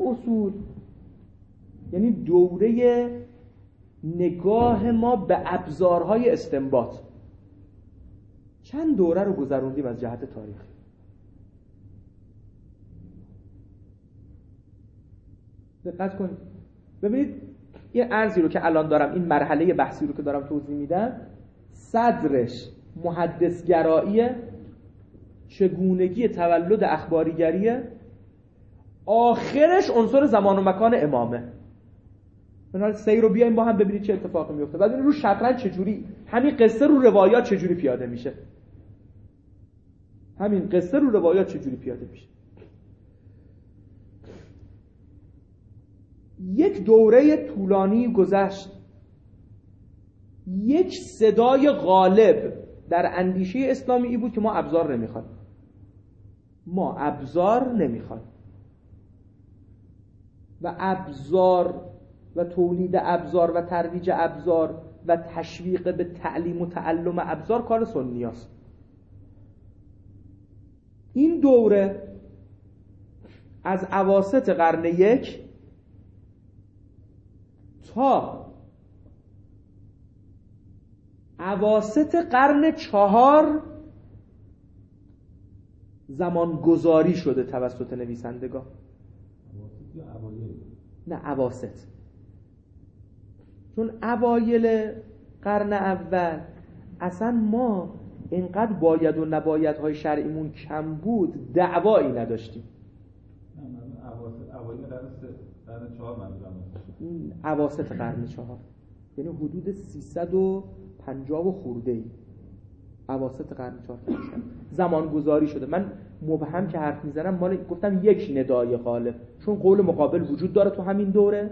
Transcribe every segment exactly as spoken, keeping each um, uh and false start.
اصول یعنی دوره نگاه ما به ابزارهای استنباط. چند دوره رو گذروندیم از جهت تاریخی. دقت کنید ببینید یه ارزی رو که الان دارم، این مرحله بحثی رو که دارم توضیح میدم، صدرش محدثگراییه، چگونگی تولد اخباریگریه، آخرش عنصر زمان و مکان امامه. من سیر رو بیایم با هم ببینید چه اتفاقی میفته. بعد رو شطرنج چجوری همین قصه رو روایات چجوری پیاده میشه، همین قصه رو روایات چجوری پیاده میشه. یک دوره طولانی گذشت، یک صدای غالب در اندیشه اسلامی ای بود که ما ابزار نمیخوایم، ما ابزار نمیخوایم و ابزار و تولید ابزار و ترویج ابزار و تشویق به تعلیم و تعلم ابزار کار سنیاست. این دوره از اواسط قرن یک تا اواسط قرن چهار زمان گذاری شده توسط نویسندگان. نه اواسط، چون اوایل قرن اول اصلا ما اینقدر باید و نباید های شرعیمون کم بود دعوایی نداشتیم. اوایل قرن چهار منظورم اواسط قرن چهار یعنی حدود سیصد و پنجاه و خورده ای اواسط قرن چهار زمان گذاری شده. من مبهم که حرف میزنم مال گفتم یک ندای غالب، چون قول مقابل وجود داره تو همین دوره.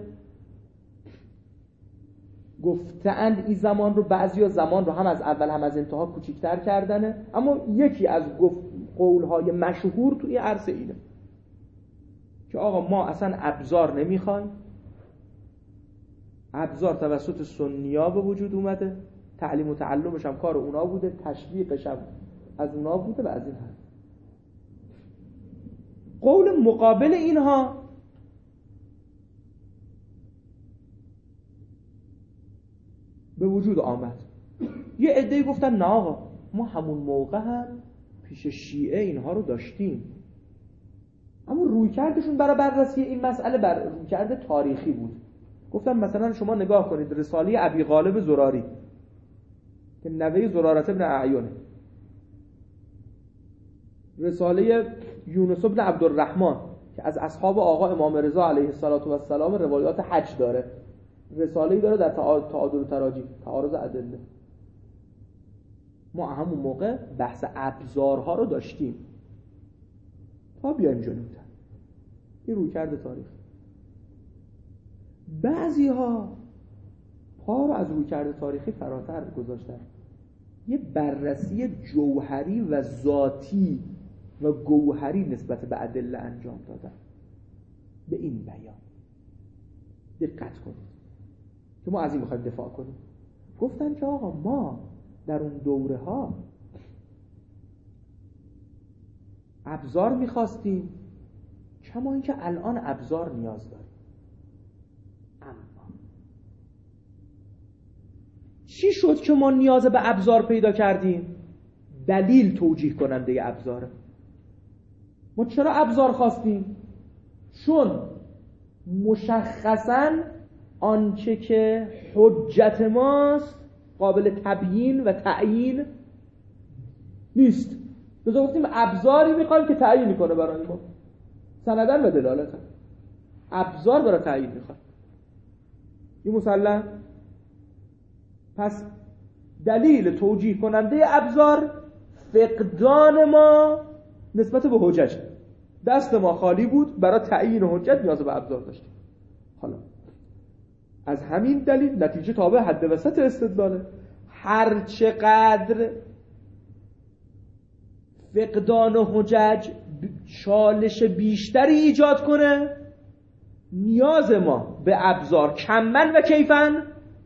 گفتند این زمان رو بعضیا زمان رو هم از اول هم از انتها کوچیک‌تر کردنه، اما یکی از گفت قول‌های مشهور توی عرصه اینه که آقا ما اصلا ابزار نمیخوایم، ابزار توسط سنی‌ها به وجود اومده، تعلیم و تعلمش هم کار اونا بوده، تشویقش هم از اونا بوده و از این حرف. قول مقابل اینها به وجود آمد. یه عده‌ای گفتن نه آقا ما همون موقع هم پیش شیعه اینها رو داشتیم، اما رویکردشون برای بررسی این مسئله بر رویکرد تاریخی بود. گفتم مثلا شما نگاه کنید رساله ابی غالب زراری که نوه زرارت ابن اعینه، رساله یونس ابن عبدالرحمن که از اصحاب آقا امام رضا علیه السلام روایات حج داره، رساله‌ای داره در تعادل و تراجی، تعارض ادله. ما همون موقع بحث ابزارها رو داشتیم تا بیایم جلوتر. این رویکرد تاریخ. بعضی‌ها پا رو از رویکرد تاریخی فراتر گذاشتن، یه بررسی جوهری و ذاتی و گوهری نسبت به ادله انجام دادن. به این بیان دقت کنید که ما از این میخوایم دفاع کنیم. گفتن که آقا ما در اون دوره ها ابزار میخواستیم کما اینکه الان ابزار نیاز داریم، اما چی شد که ما نیاز به ابزار پیدا کردیم؟ دلیل توجیه کننده ابزاره. ما چرا ابزار خواستیم؟ چون مشخصاً آنچه که حجت ماست قابل تبیین و تعیین نیست. بذار گفتیم ابزاری میخوایم که تعیین کنه برای ما، سندن و دلالتن. ابزار برای تعیین میخوایم، این مسلم. پس دلیل توجیه کننده ابزار فقدان ما نسبت به حجت. دست ما خالی بود، برای تعیین حجت نیاز به ابزار داشتیم. حالا از همین دلیل نتیجه تابع حد وسط استدلاله. هر چقدر فقدان حجج چالش بیشتری ایجاد کنه، نیاز ما به ابزار کمن و کیفن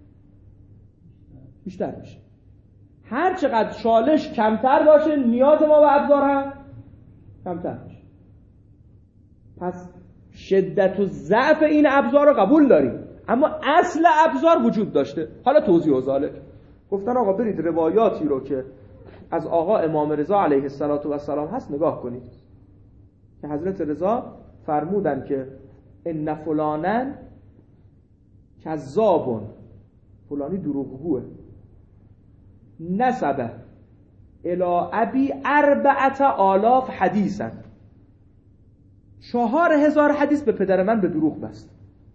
بیشتر میشه. هر چقدر چالش کمتر باشه، نیاز ما به ابزار هم کمتر میشه. پس شدت و ضعف این ابزار رو قبول داریم، اما اصل ابزار وجود داشته. حالا توضیح و ذالک گفتن آقا برید روایاتی رو که از آقا امام رضا علیه السلام هست نگاه کنید که حضرت رضا فرمودن که ان فلانن کذابون، فلانی دروغگوه، نسبه الی ابی اربعت آلاف حدیثا، چهار هزار حدیث به پدر من به دروغ بست.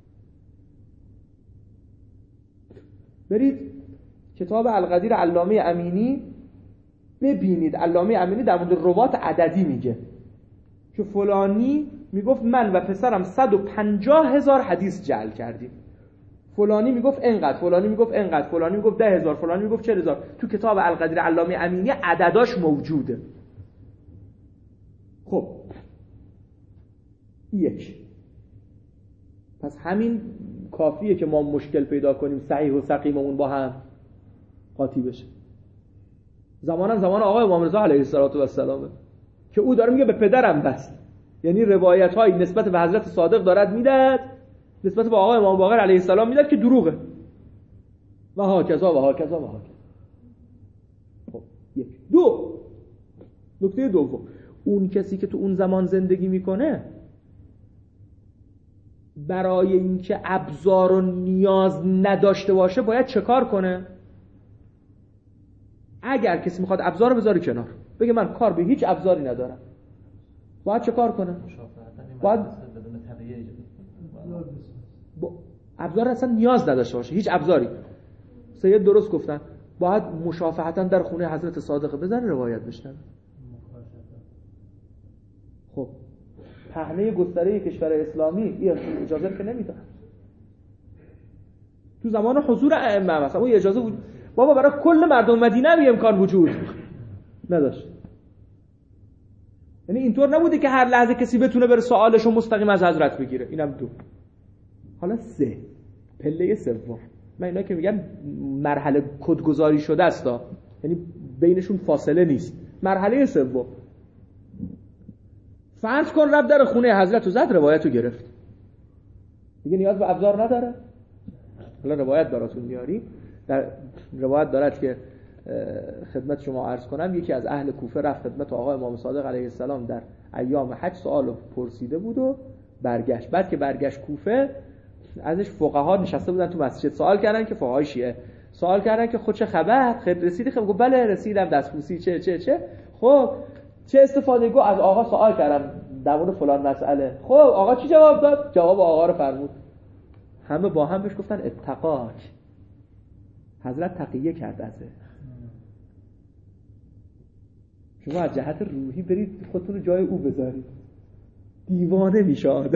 برید کتاب القدیر علامه امینی ببینید، علامه امینی در مورد روات عددی میگه که فلانی میگفت من و پسرم صد و پنجاه هزار حدیث جعل کردیم، فلانی میگفت انقدر، فلانی میگفت انقدر، فلانی میگفت ده هزار، فلانی میگفت چهل هزار. تو کتاب القدیر علامه امینی عدداش موجوده. خب یک، پس همین کافیه که ما مشکل پیدا کنیم صحیح و سقیممون با هم قاطی بشه. زمانم زمان آقای امام رضا علیه السلام که او داره میگه به پدرم بس، یعنی روایت های نسبت به حضرت صادق دارد میداد، نسبت به آقای امام باقر علیه السلام میداد که دروغه و ها کذا و ها کذا و ها کذا. خب یک. دو، نکته دوم، اون کسی که تو اون زمان زندگی میکنه برای اینکه ابزار و نیاز نداشته باشه باید چه کار کنه؟ اگر کسی میخواد ابزار بذاره کنار، بگه من کار به هیچ ابزاری ندارم، باید چه کار کنه؟ باید با ابزار اصلا نیاز نداشته باشه، هیچ ابزاری. سید درست گفتن، باید مشافهتا در خونه حضرت صادق بزنه روایت بشنوه. خب پهنه گستره کشور اسلامی این اجازه که نمیده. تو زمان حضور ائمه مثلا اون اجازه بود، بابا برای کل مردم مدینه هم امکان وجود نداشت. یعنی اینطور نبوده که هر لحظه کسی بتونه بره سوالشو مستقیم از حضرت بگیره. اینم دو. حالا سه، پله سوم، من اینا که میگم مرحله کدگذاری شده است، یعنی بینشون فاصله نیست. مرحله سوم، فرض کن رب در خونه حضرت و زد روایت رو گرفت، دیگه نیاز به ابزار نداره. حالا روایت براتون میاریم. در روایت دارد که خدمت شما عرض کنم یکی از اهل کوفه رفت خدمت آقا امام صادق علیه السلام در ایام حج، سوال پرسیده بود و برگشت. بعد که برگشت کوفه ازش فقها نشسته بودن تو مسجد، سوال کردن که فقهای شیعه سوال کردن که خود چه خبر، خد رسیدی؟ خب گفت بله رسیدم، دستبوسی چه چه چه خب چه استفاده گو از آقا سوال کردم در مورد فلان مسئله. خب آقا چی جواب داد؟ جواب آقا رو فرمود. همه با هم بهش گفتن اتقاک، حضرت تقیه کرد ازه. شما از جهت روحی برید خودتون رو جای او بذارید، دیوانه میشه آدم.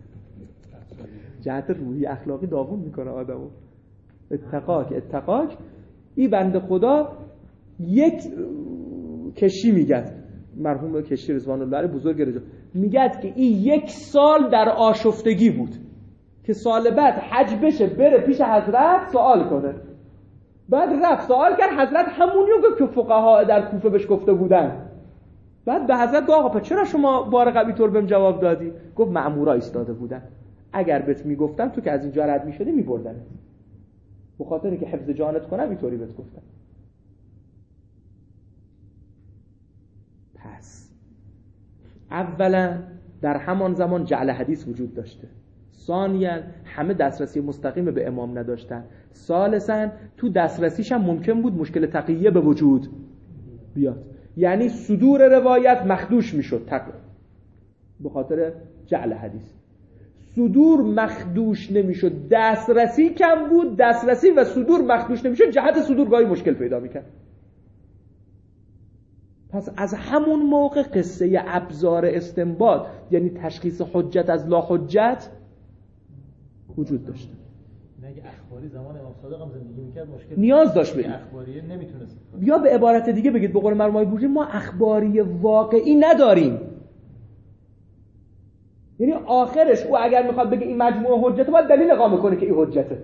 جهت روحی اخلاقی داغون میکنه آدمو. اتقاک اتقاک. این بنده خدا یک کشی میگد، مرحوم کشی رضوان الله علیه بزرگ رجا میگد که این یک سال در آشفتگی بود که سال بعد حج بشه بره پیش حضرت سوال کنه. بعد رفت سوال کرد، حضرت همونی رو که فقها در کوفه بهش گفته بودن. بعد به حضرت گفت آقا چرا شما بار قوی طور بهم جواب دادی؟ گفت مأمورا ایستاده بودن، اگر بهت میگفتم تو که از اینجا رد میشدی میبردن، به خاطر که حفظ جانت کنم اینطوری بهت گفتم. پس اولا در همان زمان جعل حدیث وجود داشته، ثانیاً همه دسترسی مستقیم به امام نداشتن، ثالثاً تو دسترسیش هم ممکن بود مشکل تقیه به وجود بیاد، یعنی صدور روایت مخدوش میشد تق... به خاطر جعل حدیث. صدور مخدوش نمیشد، دسترسی کم بود، دسترسی و صدور مخدوش نمیشد، جهت صدور گاهی مشکل پیدا میکرد. پس از همون موقع قصه ابزار استنباط یعنی تشخیص حجت از لا حجت وجود داشته. اگه اخباری زمان امام صادق هم زندگی میکرد مشکل نیاز داشت بگید اخباریه نمیتونست. یا به عبارت دیگه بگید به قول مرحوم بورژی ما اخباری واقعی نداریم. یعنی آخرش او اگر میخواد بگه این مجموعه حجته باید دلیل اقامه کنه که این حجته.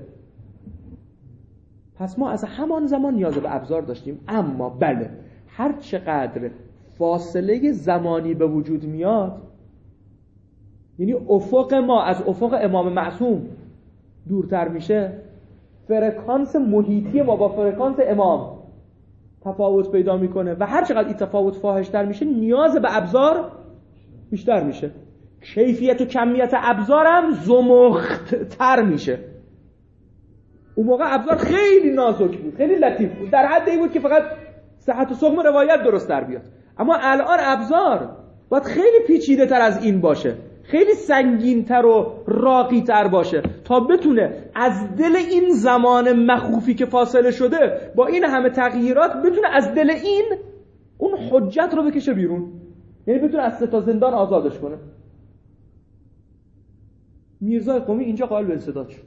پس ما از همان زمان نیاز به ابزار داشتیم. اما بله هر چقدر فاصله زمانی به وجود میاد، یعنی افق ما از افق امام معصوم دورتر میشه، فرکانس محیطی ما با فرکانس امام تفاوت پیدا میکنه و هر چقدر این تفاوت فاحش‌تر میشه نیاز به ابزار بیشتر میشه، کیفیت و کمیت ابزارم زمخت‌تر میشه. اون موقع ابزار خیلی نازک بود، خیلی لطیف بود، در حد این بود که فقط صحت و سقم روایت درست در بیاد. اما الان ابزار باید خیلی پیچیده تر از این باشه، خیلی سنگین تر و راقی تر باشه تا بتونه از دل این زمان مخوفی که فاصله شده با این همه تغییرات بتونه از دل این اون حجت رو بکشه بیرون، یعنی بتونه از سه تا زندان آزادش کنه. میرزای قمی اینجا قائل به انسداد شد.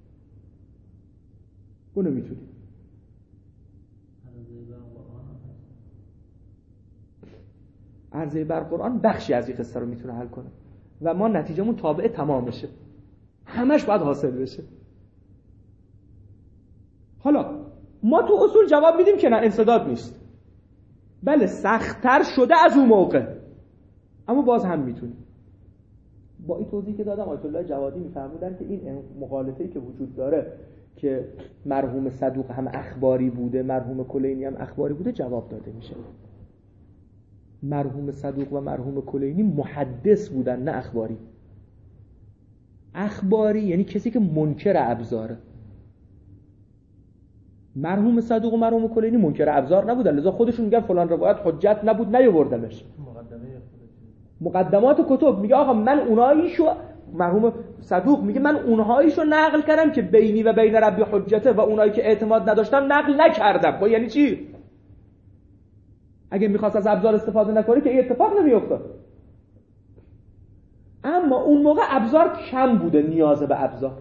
اونو میتونی عرضه بر قرآن بخشی از این قصه رو میتونه حل کنه و ما نتیجهمون تابع تمام بشه، همش باید حاصل بشه. حالا ما تو اصول جواب میدیم که نه انسداد نیست، بله سخت‌تر شده از اون موقع، اما باز هم میتونیم. با این توضیحی که دادم آیت الله جوادی میفهمودن که این مغالطه‌ای که وجود داره که مرحوم صدوق هم اخباری بوده، مرحوم کلینی هم اخباری بوده، جواب داده میشه. مرحوم صدوق و مرحوم کلینی محدث بودن، نه اخباری. اخباری یعنی کسی که منکر ابزاره. مرحوم صدوق و مرحوم کلینی منکر ابزار نبودن، لذا خودشون میگن فلان روایت حجت نبود نیاوردمش. مقدمات کتب میگه آقا من اوناییشو، مرحوم صدوق میگه من اونهاییشو نقل کردم که بینی و بین ربی حجته و اونایی که اعتماد نداشتم نقل نکردم. با یعنی چی؟ اگه میخواست از ابزار استفاده نکنه که این اتفاق نمیافتاد. اما اون موقع ابزار کم بوده، نیاز به ابزار.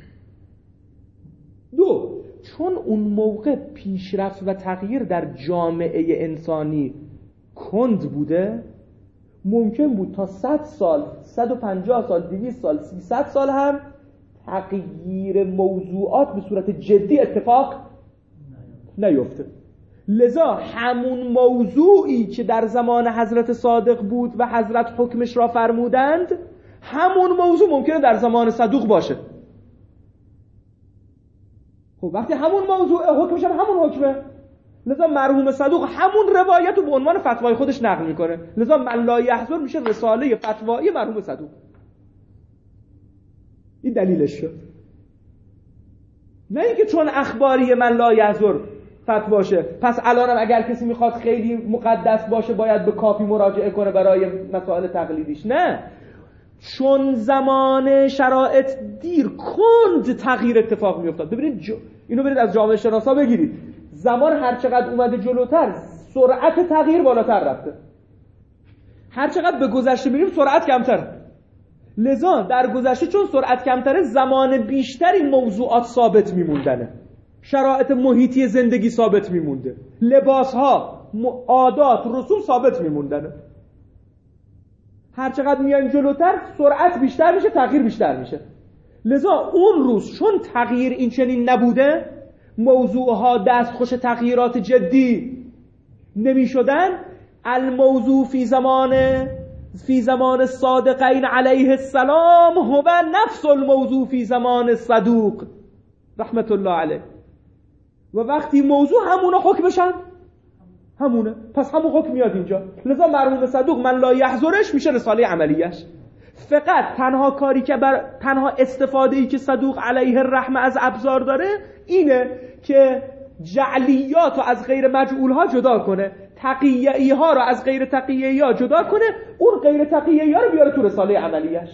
دو، چون اون موقع پیشرفت و تغییر در جامعه انسانی کند بوده، ممکن بود تا صد سال، صد و پنجاه سال، دویست سال، سیصد سال هم تغییر موضوعات به صورت جدی اتفاق نیفته. لذا همون موضوعی که در زمان حضرت صادق بود و حضرت حکمش را فرمودند، همون موضوع ممکنه در زمان صدوق باشه. خب وقتی همون موضوع حکمش هم همون حکمه، لذا مرحوم صدوق همون روایت رو به عنوان فتوای خودش نقل میکنه. لذا من لا یحضر میشه رساله فتوایی مرحوم صدوق. این دلیلش شد. نه اینکه چون اخباری من لا یحضر فتواشه پس الانم اگر کسی میخواد خیلی مقدس باشه باید به کافی مراجعه کنه برای مسائل تقلیدیش. نه، چون زمان شرایط دیر کند تغییر اتفاق میافتاد. ببینید جو... اینو برید از جامعه شناسا بگیرید، زمان هر چقدر اومده جلوتر سرعت تغییر بالاتر رفته، هر چقدر به گذشته میریم سرعت کمتر. لذا در گذشته چون سرعت کمتره زمان بیشتری موضوعات ثابت میموندنه، شرایط محیطی زندگی ثابت میمونده، لباسها، عادات، رسوم ثابت میموندنه. هر چقدر میایم جلوتر سرعت بیشتر میشه، تغییر بیشتر میشه. لذا اون روز چون تغییر این چنین نبوده، موضوعها دستخوش تغییرات جدی نمی شدن، الموضوع فی زمان فی زمان صادقین علیه السلام هو نفس الموضوع فی زمان صدوق رحمت الله علیه. و وقتی موضوع همونه حکمشن همونه، پس همون حکم میاد اینجا. لذا مرحوم صدوق من لا یحضرش میشه رساله عملیش. فقط تنها کاری که بر تنها استفاده‌ای که صدوق علیه الرحمه از ابزار داره اینه که جعلیات رو از غیر مجعول ها جدا کنه، تقیه‌ای ها رو از غیر تقیه‌ای ها جدا کنه، اون غیر تقیه‌ای ها رو بیاره تو رساله عملیش.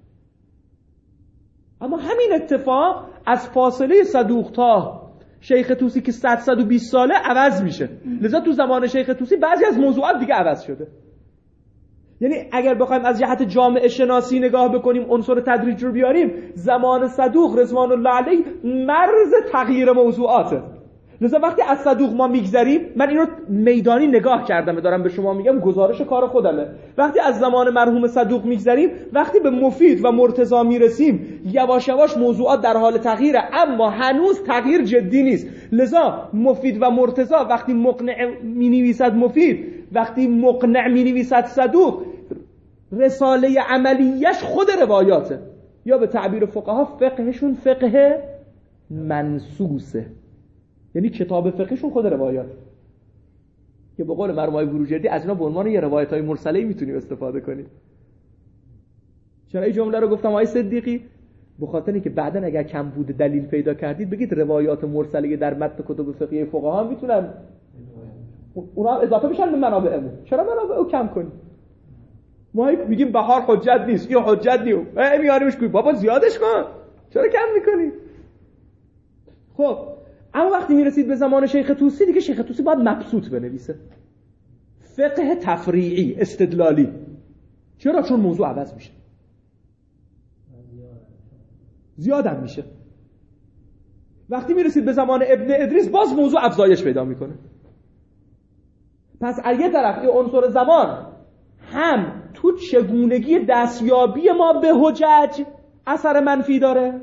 اما همین اتفاق از فاصله صدوق تا شیخ طوسی که صد صد و بیست ساله عوض میشه. لذا تو زمان شیخ طوسی بعضی از موضوعات دیگه عوض شده. یعنی اگر بخوایم از جهت جامعه شناسی نگاه بکنیم، عنصر تدریج رو بیاریم، زمان صدوق رضوان الله علیه مرز تغییر موضوعاته. لذا وقتی از صدوق ما میگذریم، من اینو میدانی نگاه کردم دارم به شما میگم، گزارش کار خودمه. وقتی از زمان مرحوم صدوق میگذریم، وقتی به مفید و مرتضی میرسیم، یواش یواش موضوعات در حال تغییره، اما هنوز تغییر جدی نیست. لذا مفید و مرتضی وقتی مقنع مینویسد مفید، وقتی مقنع مینویسد صدوق، رساله عملیش خود روایاته، یا به تعبیر فقها فقهشون فقه منسوسه، یعنی کتاب فقهشون خود روایات، که به قول مرحوم آقای بروجردی از اینا به عنوان یه روایت‌های مرسله میتونیم استفاده کنیم. چرا این جمله رو گفتم آقای صدیقی؟ به خاطر اینکه بعداً اگر کم بود دلیل پیدا کردید بگید روایات مرسله در متن کتب فقهی فقها میتونن اونا اضافه بشن به منابعمون، چرا منابعو کم کنیم؟ ما میگیم بهار حجت نیست، این حجت نیست، ای میاریمش کوی بابا زیادش کن، چرا کم میکنی؟ خب اما وقتی میرسید به زمان شیخ طوسی دیگه شیخ طوسی باید مبسوط بنویسه، فقه تفریعی استدلالی. چرا؟ چون موضوع عوض میشه، زیادم میشه. وقتی میرسید به زمان ابن ادریس باز موضوع افزایش پیدا میکنه. پس از یه طرف این عنصر زمان هم تو چگونگی دستیابی ما به حجج اثر منفی داره،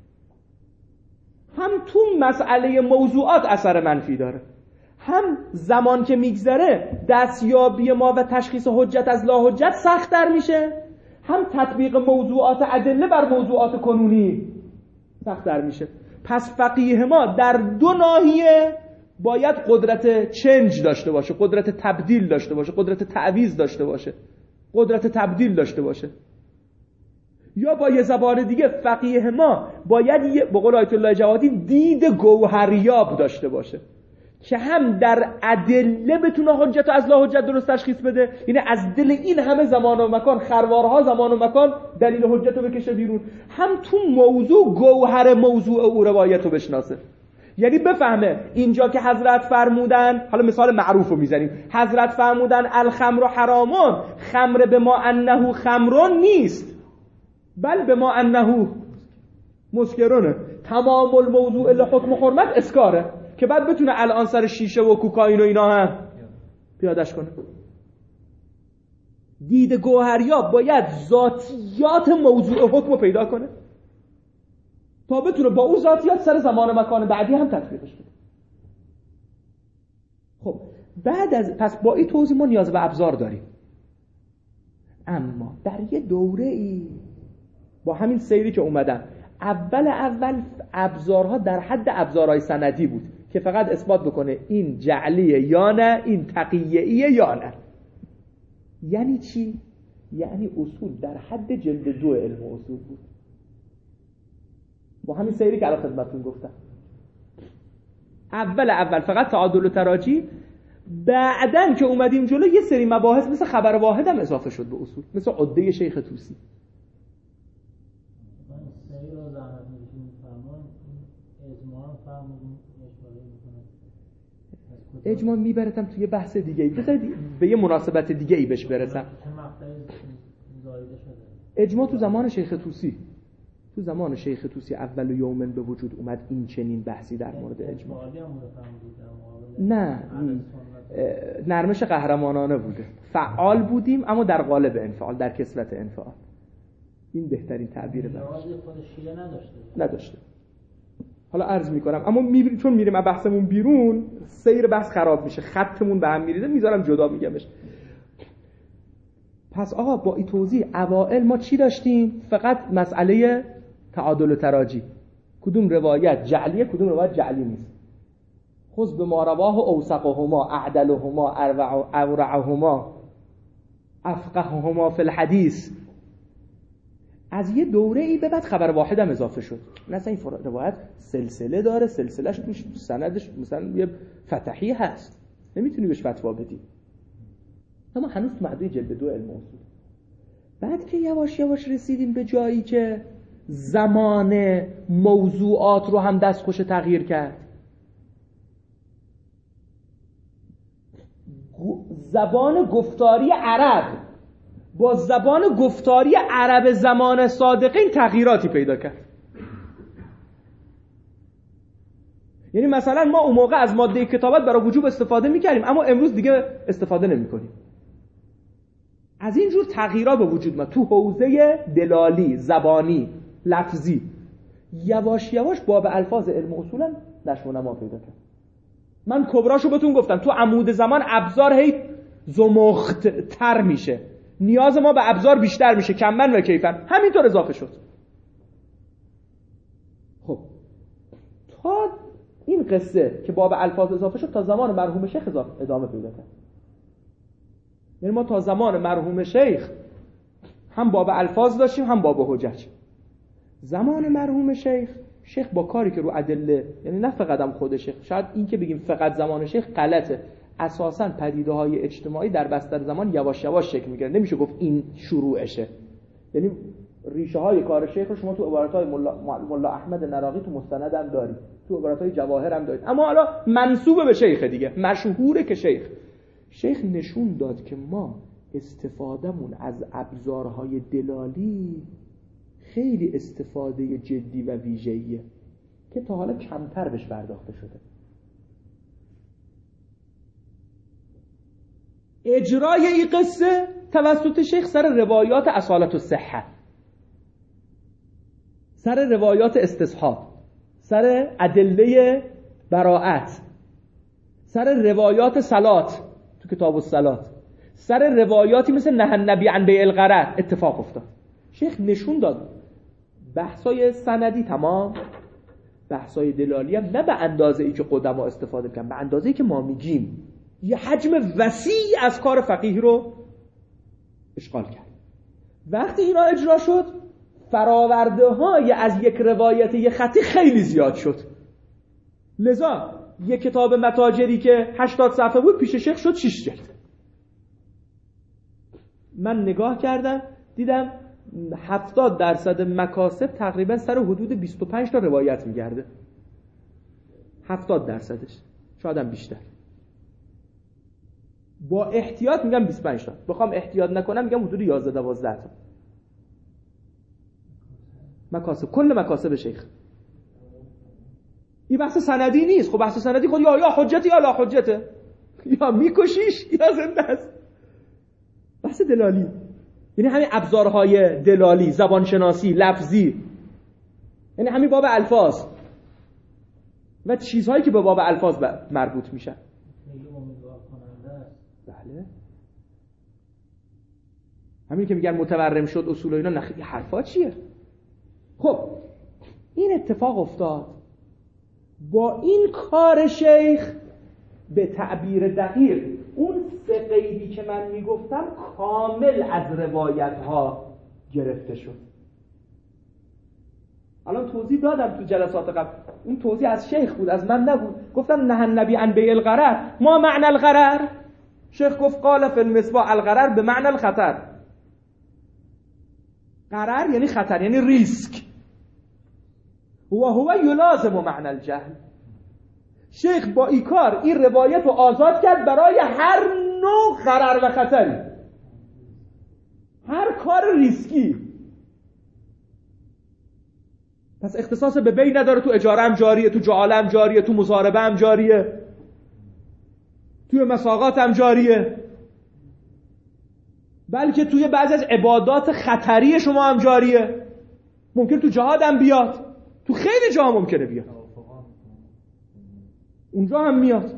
هم تو مسئله موضوعات اثر منفی داره. هم زمان که میگذره دستیابی ما و تشخیص حجت از لا حجت سخت‌تر میشه، هم تطبیق موضوعات ادله بر موضوعات کنونی سخت‌تر میشه. پس فقیه ما در دو ناحیه باید قدرت چنج داشته باشه، قدرت تبدیل داشته باشه، قدرت تعویض داشته باشه، قدرت تبدیل داشته باشه. یا با یه زبان دیگه فقیه ما باید به قول آیت الله جوادی دید گوهریاب داشته باشه که هم در ادله بتونه حجت و از لا حجت درست تشخیص بده، یعنی از دل این همه زمان و مکان، خروارها زمان و مکان، دلیل حجت رو بکشه بیرون، هم تو موضوع گوهر موضوع او روایت رو بشناسه، یعنی بفهمه اینجا که حضرت فرمودن، حالا مثال معروف رو میزنیم، حضرت فرمودن الخمر حرامون، خمر به ما انه خمرون نیست بل به ما انه مسکرونه، تمام الموضوع لحکم حرمت اسکاره، که بعد بتونه الان سر شیشه و کوکائین و اینا هم پیادش کنه. دید گوهریاب باید ذاتیات موضوع حکم رو پیدا کنه تا بتونه با اون ذاتیات سر زمان و مکان بعدی هم تطبیقش بده. خب بعد از پس با این توضیح ما نیاز به ابزار داریم، اما در یه دوره ای با همین سیری که اومدن اول اول ابزارها در حد ابزارهای سندی بود که فقط اثبات بکنه این جعلیه یا نه، این تقیه‌ایه یا نه. یعنی چی؟ یعنی اصول در حد جلد دو علم اصول بود، با همین سیری که الان خدمتتون گفتم. اول اول فقط تعادل و تراجی، بعدن که اومدیم جلو یه سری مباحث مثل خبر واحد هم اضافه شد به اصول، مثل عده شیخ طوسی. اجماع میبرتم توی بحث دیگه ای، بذارید به یه مناسبت دیگه ای بهش برسم. اجماع تو زمان شیخ طوسی، تو زمان شیخ طوسی اول یومن به وجود اومد این چنین بحثی در مورد اجماع. نه نرمش قهرمانانه بوده، فعال بودیم اما در قالب انفعال، در کثرت انفعال. این بهترین تعبیر بحث نداشته. حالا عرض میکنم، اما میبینیم چون میریم از بحثمون بیرون سیر بحث خراب میشه، خطمون به هم میریزه، میذارم جدا میگمش. پس آقا با این توضیح اوائل ما چی داشتیم؟ فقط مسئله تعادل و تراجی، کدوم روایت جعلیه کدوم روایت جعلی نیست. خذ به ما رواه اوثقهما اعدلهما اورعهما افقههما فی الحدیث. از یه دوره ای به بعد خبر واحد هم اضافه شد. مثلا این روایت سلسله داره، سلسلهش توش سندش مثلا یه فتحی هست، نمیتونی بهش فتوا بدی، اما هنوز تو معدوی جلد دو علم اصول. بعد که یواش یواش رسیدیم به جایی که زمان موضوعات رو هم دستخوش تغییر کرد، زبان گفتاری عرب با زبان گفتاری عرب زمان صادقین تغییراتی پیدا کرد. یعنی مثلا ما اون موقع از ماده کتابت برای وجوب استفاده میکردیم، اما امروز دیگه استفاده نمیکنیم. از این جور تغییرات به وجود اومد تو حوزه دلالی، زبانی، لفظی. یواش یواش باب الفاظ علم اصولا نشو و نما پیدا کرد. من کبراشو بهتون گفتم، تو عمود زمان ابزار هی زمخت تر میشه، نیاز ما به ابزار بیشتر میشه، کمن و کیفن، همینطور اضافه شد. خب تا این قصه که باب الفاظ اضافه شد تا زمان مرحوم شیخ ادامه پیدا کرد. یعنی ما تا زمان مرحوم شیخ هم باب الفاظ داشتیم هم باب حجج. زمان مرحوم شیخ، شیخ با کاری که رو ادله، یعنی نه فقط هم خود شیخ، شاید این که بگیم فقط زمان شیخ غلطه، اساساً پدیده‌های اجتماعی در بستر زمان یواش یواش شکل می‌گیره، نمیشه گفت این شروعشه. یعنی ریشه های کار شیخ رو شما تو عبارت‌های ملا, ملا احمد نراقی تو مستند هم دارید، تو عبارت‌های جواهر هم دارید، اما حالا منسوب به شیخ دیگه، مشهوره که شیخ شیخ نشون داد که ما استفادهمون از ابزارهای دلالی خیلی استفاده جدی و ویژه‌ایه که تا حالا کمتر بهش پرداخته شده. اجرای این قصه توسط شیخ سر روایات اصالت و صحت، سر روایات استصحاب، سر ادله براءت، سر روایات صلات تو کتاب الصلات، سر روایاتی مثل نهی النبی عن بیع الغرر اتفاق افتاد. شیخ نشون داد بحثای سندی تمام، بحثای دلالی هم نه به اندازه ای که قدما استفاده کردن، به اندازه ای که ما میگیم یه حجم وسیع از کار فقیه رو اشغال کرد. وقتی اینا اجرا شد، فراورده های از یک روایت یک خطی خیلی زیاد شد. لذا یک کتاب متاجری که هشتاد صفحه بود پیش شیخ شد شش جلد. من نگاه کردم دیدم هفتاد درصد مکاسب تقریبا سر حدود بیست و پنج تا روایت میگرده. هفتاد درصدش، شاید هم بیشتر. با احتیاط میگم بیست و پنج تا، بخوام احتیاط نکنم میگم حدود یازده دوازده تا مکاسب، کل مکاسب شیخ. این بحث سندی نیست. خب بحث سندی خود یا یا حجتی یا لا حجته، یا میکشیش یا زنده است. بحث دلالی یعنی همین ابزارهای دلالی، زبانشناسی، لفظی، یعنی همین باب الفاظ و چیزهایی که به باب الفاظ مربوط میشن. بله، همین که میگن متورم شد اصول و اینا، نخ... حرفا چیه؟ خب این اتفاق افتاد. با این کار شیخ به تعبیر دقیق اون سه قیدی که من میگفتم کامل از روایت ها گرفته شد. الان توضیح دادم تو جلسات قبل، اون توضیح از شیخ بود، از من نبود. گفتم نهی النبی عن بیع الغرر، ما معنی الغرر؟ شیخ گفت قال فی المصباح الغرر به معنی الخطر. غرر یعنی خطر، یعنی ریسک. و هو یلازم معنی الجهل. شیخ با این کار این روایت رو آزاد کرد برای هر نوع غرر و خطری، هر کار ریسکی. پس اختصاص به بی نداره، تو اجاره هم جاریه، تو جعاله هم جاریه، تو مضاربه هم جاریه، توی مساقات هم جاریه، بلکه توی بعضی از عبادات خطری شما هم جاریه. ممکن تو جهاد هم بیاد، تو خیلی جا ممکنه بیاد، اونجا هم میاد.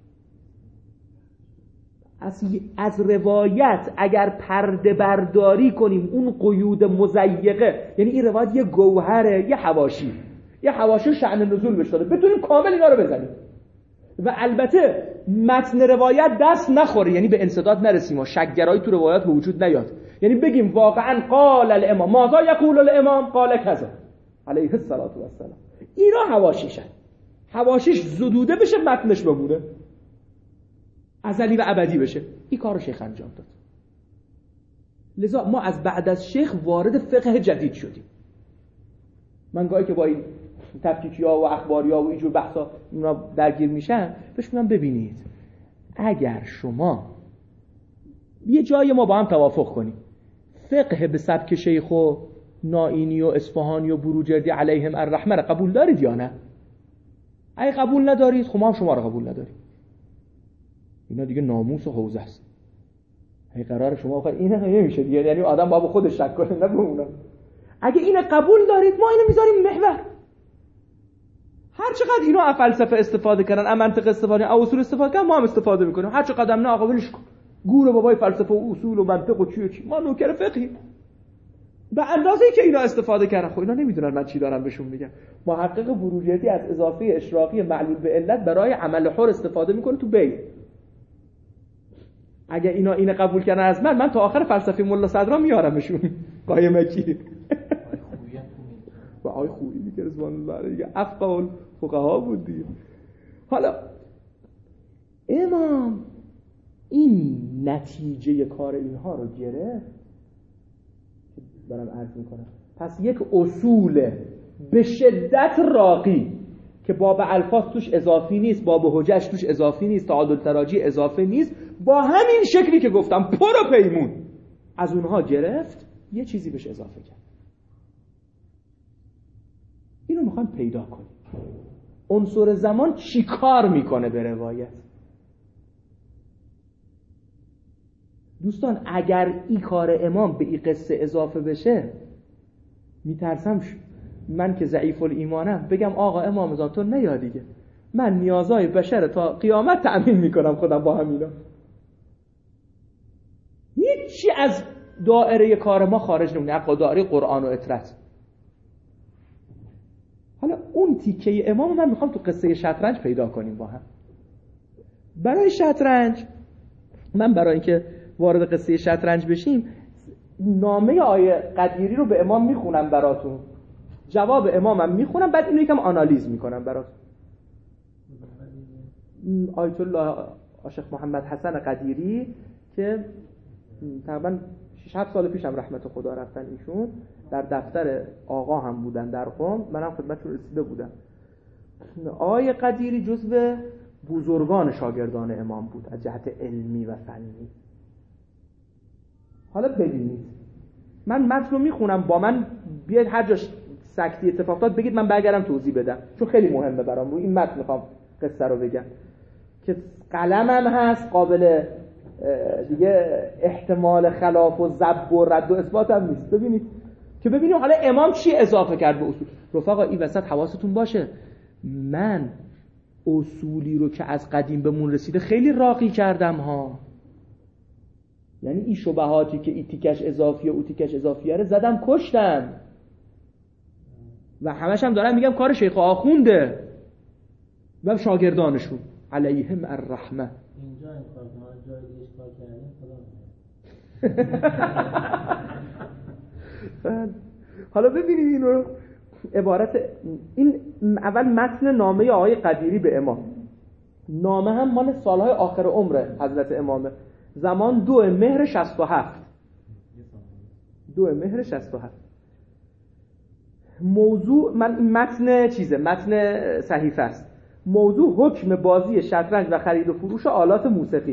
از, از روایت اگر پرده برداری کنیم اون قیود مضیقه، یعنی این روایت یه گوهره، یه حواشی، یه حواشی شأن نزول بهش داده، بتونیم کامل اینا رو بزنیم و البته متن روایت دست نخوره، یعنی به انسداد نرسیم و شک‌گرایی تو روایات به وجود نیاد. یعنی بگیم واقعا قال الامام، ماذا یقول الامام؟ قال کذا علیه الصلاة و السلام. اینا حواشیشن، حواشیش زدوده بشه، متنش بمونه، ازلی و ابدی بشه. این کارو شیخ انجام داد. لذا ما از بعد از شیخ وارد فقه جدید شدیم. من گاهی که با این تفکیکی‌ها و اخباری‌ها و اینجور بحثا اونا درگیر میشن، بهش میگم ببینید اگر شما یه جای ما با هم توافق کنیم فقه به سبک شیخ و نائینی و اصفهانی و بروجردی علیهم الرحمه را قبول دارید یا نه؟ اگه قبول ندارید خب ما هم شما رو قبول نداریم. اینا دیگه ناموس و حوزه است. اگه قرار شما آخر اینه نمیشه دیگه، یعنی آدم باید خودش شک کنه نه به اونا. اگه اینو قبول دارید ما اینو میذاریم محور. هر چقدر اینا فلسفه استفاده کردن، منطق استفاده، اصول استفاده کردن، ما هم استفاده میکنیم. هر چقدر نه آقا ولش کن. گور بابای فلسفه و اصول و منطق و چی و چی، ما نوکر فقهی. به اندازه‌ای که اینا استفاده کردن، خب اینا نمیدونن من چی دارم بهشون میگم. محقق بروجردی از اضافه اشراقی معلول به علت برای عمل حر استفاده میکنه تو بیت. اگه اینا اینو قبول کردن از من، من تا آخر فلسفه ملا صدرا میارمشون. قایمکی و آی خویی دیگه رضوان الله علیه دیگه افقه الفقها بود دیگه. حالا امام این نتیجه کار اینها رو گرفت، دارم عرض میکنم. پس یک اصول به شدت راقی که باب الفاظ توش اضافی نیست، باب حجج توش اضافی نیست، تعادل تراجی اضافه نیست، با همین شکلی که گفتم پر و پیمون از اونها گرفت، یه چیزی بهش اضافه کرد. اینو میخوام پیدا کنیم. عنصر زمان چی کار میکنه به روایت؟ دوستان اگر این کار امام به این قصه اضافه بشه، میترسم من که ضعیف الایمانم بگم آقا امام زمان تو نیا دیگه، من نیازهای بشر تا قیامت تأمین میکنم خودم با همینا. هیچی از دائره کار ما خارج نمونه، اقا دائره قرآن و اطرت. حالا اون تیکه امام من میخوام تو قصه شطرنج پیدا کنیم با هم. برای شطرنج من برای اینکه وارد قصه شطرنج بشیم، نامه آیه قدیری رو به امام میخونم براتون، جواب امامم میخونم، بعد اینو یکم آنالیز میکنم براتون. آیت الله شیخ محمد حسن قدیری که تقریبا شش هفت سال پیشم رحمت خدا رفتن ایشون، در دفتر آقا هم بودن در قم، منم خدمتشون رسیده بودم. آیه قدیری جزو بزرگان شاگردان امام بود از جهت علمی و فنی. حالا ببینید من متن رو میخونم، با من بیاید هر جاش سکتی اتفاق افتاد بگید، من برگردم توضیح بدم، چون خیلی مهمه برام. رو این متن میخوام قصه رو بگم که قلمم هست، قابل دیگه احتمال خلاف و ضبط و رد و اثبات هم نیست. ببینید که ببینیم حالا امام چی اضافه کرد به اصول. رفقا این وسط حواستون باشه، من اصولی رو که از قدیم بهمون رسیده خیلی راقی کردم ها. یعنی این شبهاتی که این تیکش اضافیه او تیکش اضافیه رو زدم کشتم و همش هم دارم میگم کار شیخ آخونده و شاگردانشون علیهم الرحمه. اینجا این کار ما جای دیگه کار کردیم خدا. حالا ببینید این رو عبارت این اول متن نامه آقای قدیری به امام. نامه هم مال سالهای آخر عمر حضرت امامه، زمان دو مهر شصت و هفت دو مهر شصت و هفت. موضوع من این متن چیزه، متن صحیفه است. موضوع حکم بازی شطرنج و خرید و فروش آلات موسیقی.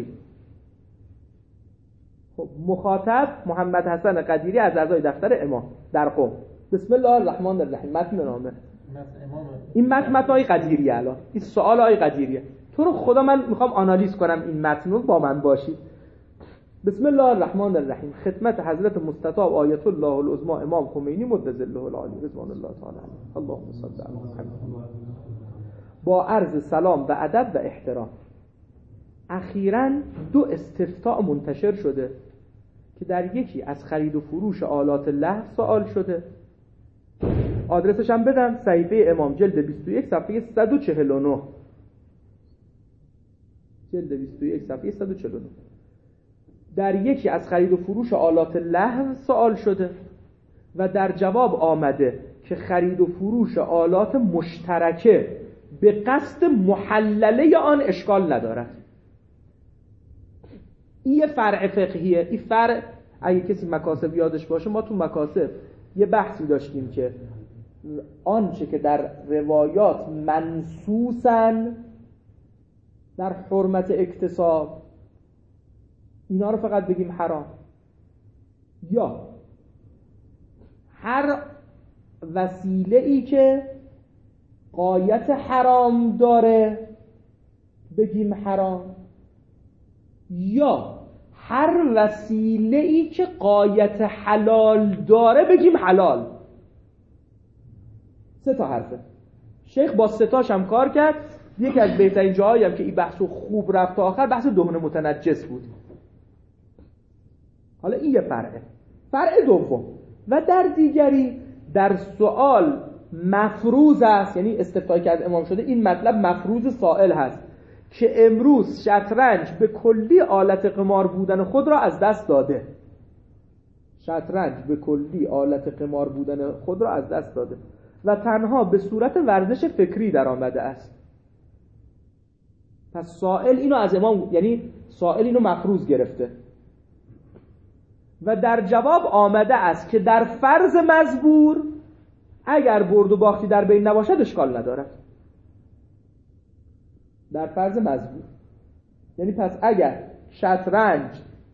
خب مخاطب محمد حسن قدیری از اعضای دفتر امام در قم. بسم الله الرحمن الرحیم. متن نامه این متن متن آقای قدیریه. الان این سوال آقای قدیریه، تو رو خدا من میخوام آنالیز کنم این متن رو، با من باشید. بسم الله الرحمن الرحیم. خدمت حضرت مستطاب آیت الله العظمی امام خمینی مد ظله العالی رضوان الله تعالی علیه. اللهم صل علی محمد. با عرض سلام و ادب و احترام، اخیراً دو استفتاء منتشر شده که در یکی از خرید و فروش آلات لهو سوال شده. آدرسش هم بدم، صحیفه امام جلد بیست و یک صفحه صد و چهل و نه. جلد بیست و یک صفحه صد و چهل و نه. در یکی از خرید و فروش آلات لهو سوال شده و در جواب آمده که خرید و فروش آلات مشترکه به قصد محلله آن اشکال ندارد. این فرع فقهیه. این فرع اگه کسی مکاسب یادش باشه، ما تو مکاسب یه بحثی داشتیم که آنچه که در روایات منصوصن در حرمت اکتساب، اینا رو فقط بگیم حرام، یا هر وسیله ای که غایت حرام داره بگیم حرام، یا هر وسیله ای که غایت حلال داره بگیم حلال. سه تا حرفه. شیخ با سه تاش هم کار کرد. یکی از بهترین جاهایی هم که این بحثو خوب رفت تا آخر بحث دهن متنجس بود. حالا این یه فرعه. فرع دوم و در دیگری در سوال مفروض است، یعنی استفتایی که از امام شده این مطلب مفروض سائل هست که امروز شطرنج به کلی آلت قمار بودن خود را از دست داده. شطرنج به کلی آلت قمار بودن خود را از دست داده و تنها به صورت ورزش فکری در آمده است. پس سائل اینو از امام، یعنی سائل اینو مفروض گرفته و در جواب آمده است که در فرض مزبور اگر برد و باختی در بین نباشد اشکال ندارد. در فرض مزبور یعنی پس اگر شطرنج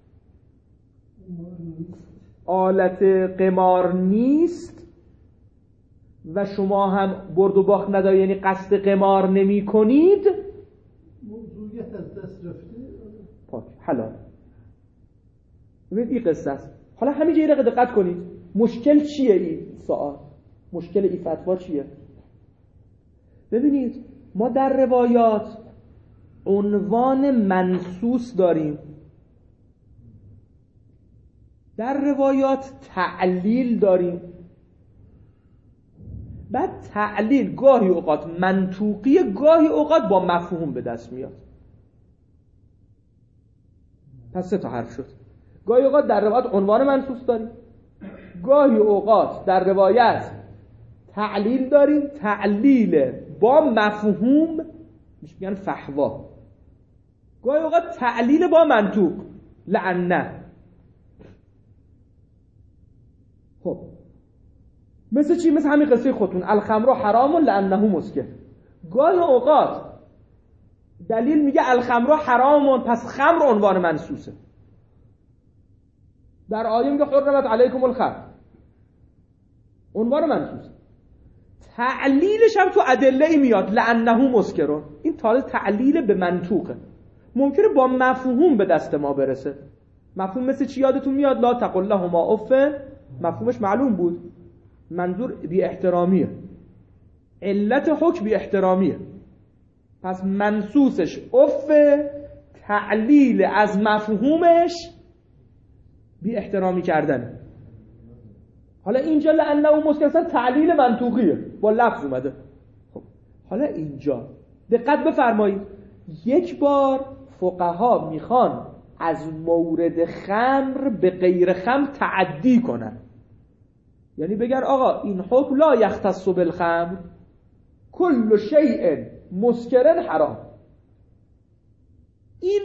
آلت قمار نیست و شما هم برد و باخت ندارید، یعنی قصد قمار نمی کنید، موضوعیت از دست رفته، پاک حلال. ببینید این قصه است. حالا همینجا یه دقیقه دقت کنید، مشکل چیه این سوال؟ مشکل این فتوا چیه؟ ببینید ما در روایات عنوان منصوص داریم، در روایات تعلیل داریم. بعد تعلیل گاهی اوقات منطوقی، گاهی اوقات با مفهوم به دست میاد. پس سه تا حرف شد. گاهی اوقات در روایت عنوان منصوص داریم، گاهی اوقات در روایت تعلیل داریم، تعلیل با مفهوم میشه میگن فحوا، گاهی اوقات تعلیل با منطوق لعنه. خب مثل چی؟ مثل همین قصه خودتون الخمر حرام لعنه مسکر. گاهی اوقات دلیل میگه الخمر حرام، پس خمر عنوان منصوصه. در آیه میگه حرمت علیکم الخمر، عنوان منصوص. تعلیلش هم تو ادله میاد لعنه مسکرون، این تازه تعلیل به منطوقه، ممکنه با مفهوم به دست ما برسه. مفهوم مثل چی یادتون میاد؟ لا تقل لهما اف، مفهومش معلوم بود، منظور بی احترامیه، علت حکم بی احترامیه، پس منصوصش اف، تعلیل از مفهومش بی احترامی کردنه. حالا اینجا لعنه و مسکر تعلیل منطوقیه، با لفظ اومده. خب حالا اینجا دقت بفرمایید، یک بار فقها میخوان از مورد خمر به غیر خمر تعدی کنن، یعنی بگن آقا این حکم لا یختص بالخمر، کل شیء مسکر حرام. این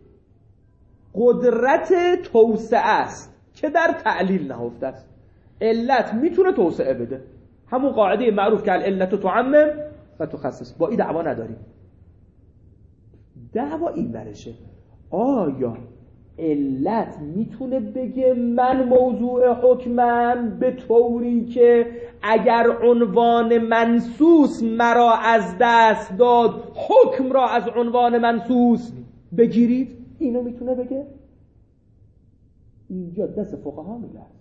قدرت توسعه است که در تعلیل نهفته است. علت میتونه توسعه بده، همون قاعده معروف که العلت تعمم و تخصص. با این دعوا نداریم، دعوا این برشه آیا علت میتونه بگه من موضوع حکمم به طوری که اگر عنوان منصوص مرا از دست داد حکم را از عنوان منصوص بگیرید؟ اینو میتونه بگه؟ اینجا دست فقها میلرزه.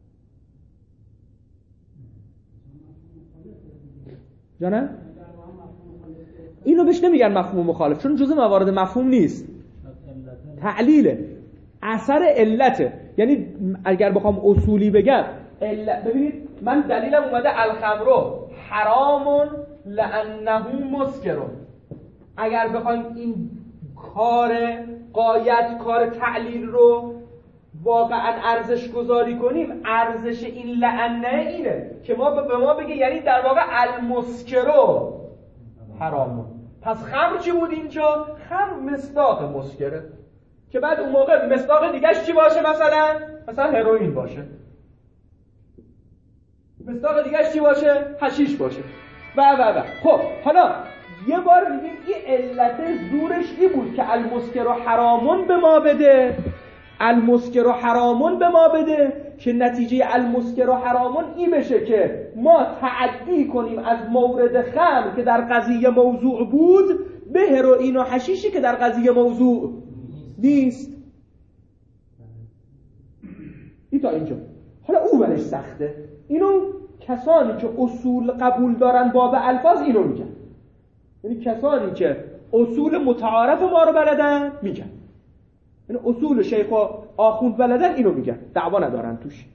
جانه؟ اینو بهش نمیگن مفهوم مخالف، چون جزء موارد مفهوم نیست، تعلیله، اثر علته. یعنی اگر بخوام اصولی بگم علت، ببینید من دلیلم اومده الخمر حرام لانه مسکر. اگر بخوایم این کار غایت، کار تعلیل رو واقعا ارزش گذاری کنیم، ارزش این لعنه اینه که ما به ما بگه یعنی در واقع المسکرو حرام. پس خمر چی بود اینجا؟ خمر مصداق مسکره، که بعد اون موقع مصداق دیگهش چی باشه؟ مثلا مثلا هروئین باشه، مصداق دیگهش چی باشه؟ حشیش باشه و و و. خب حالا یه بار میگیم این علت زورش این بود که المسکر حرامون به ما بده، المسکر حرامون به ما بده، که نتیجه المسکر حرامون این بشه که ما تعدی کنیم از مورد خمر که در قضیه موضوع بود به هروئین و حشیشی که در قضیه موضوع نیست. این تا اینجا. حالا او برش سخته، اینو کسانی که اصول قبول دارن باب الفاظ اینو میگن، یعنی کسانی که اصول متعارف ما رو بلدن میگن. این اصول شیخ و آخوند بلدن اینو میگن، دعوا ندارن توش.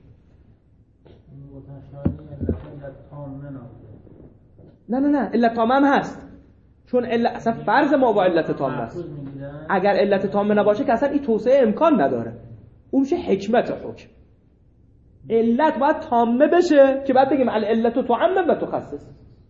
نه نه نه علت تامه هم هست، چون علت اصلا فرض ما با علت تامه است. اگر علت تامه نباشه که اصلا این توسعه امکان نداره، اون میشه حکمت حکم. علت باید تامه بشه که بعد بگیم العلت تعمم و تخصص.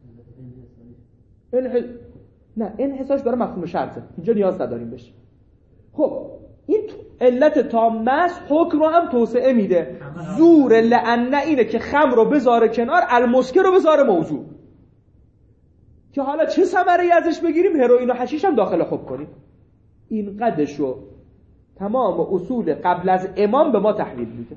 این ح... نه این حساش داره مفهوم شرطه، اینجا نیاز نداریم بشه. خب این علت تامه است، حکم رو هم توسعه میده. زور لعنه اینه که خمر رو بذاره کنار، المسکر رو بذاره موضوع، که حالا چه ثمره‌ای ازش بگیریم؟ هروئین و حشیش هم داخل حکم کنیم. این قدشو تمام اصول قبل از امام به ما تحلیل میده.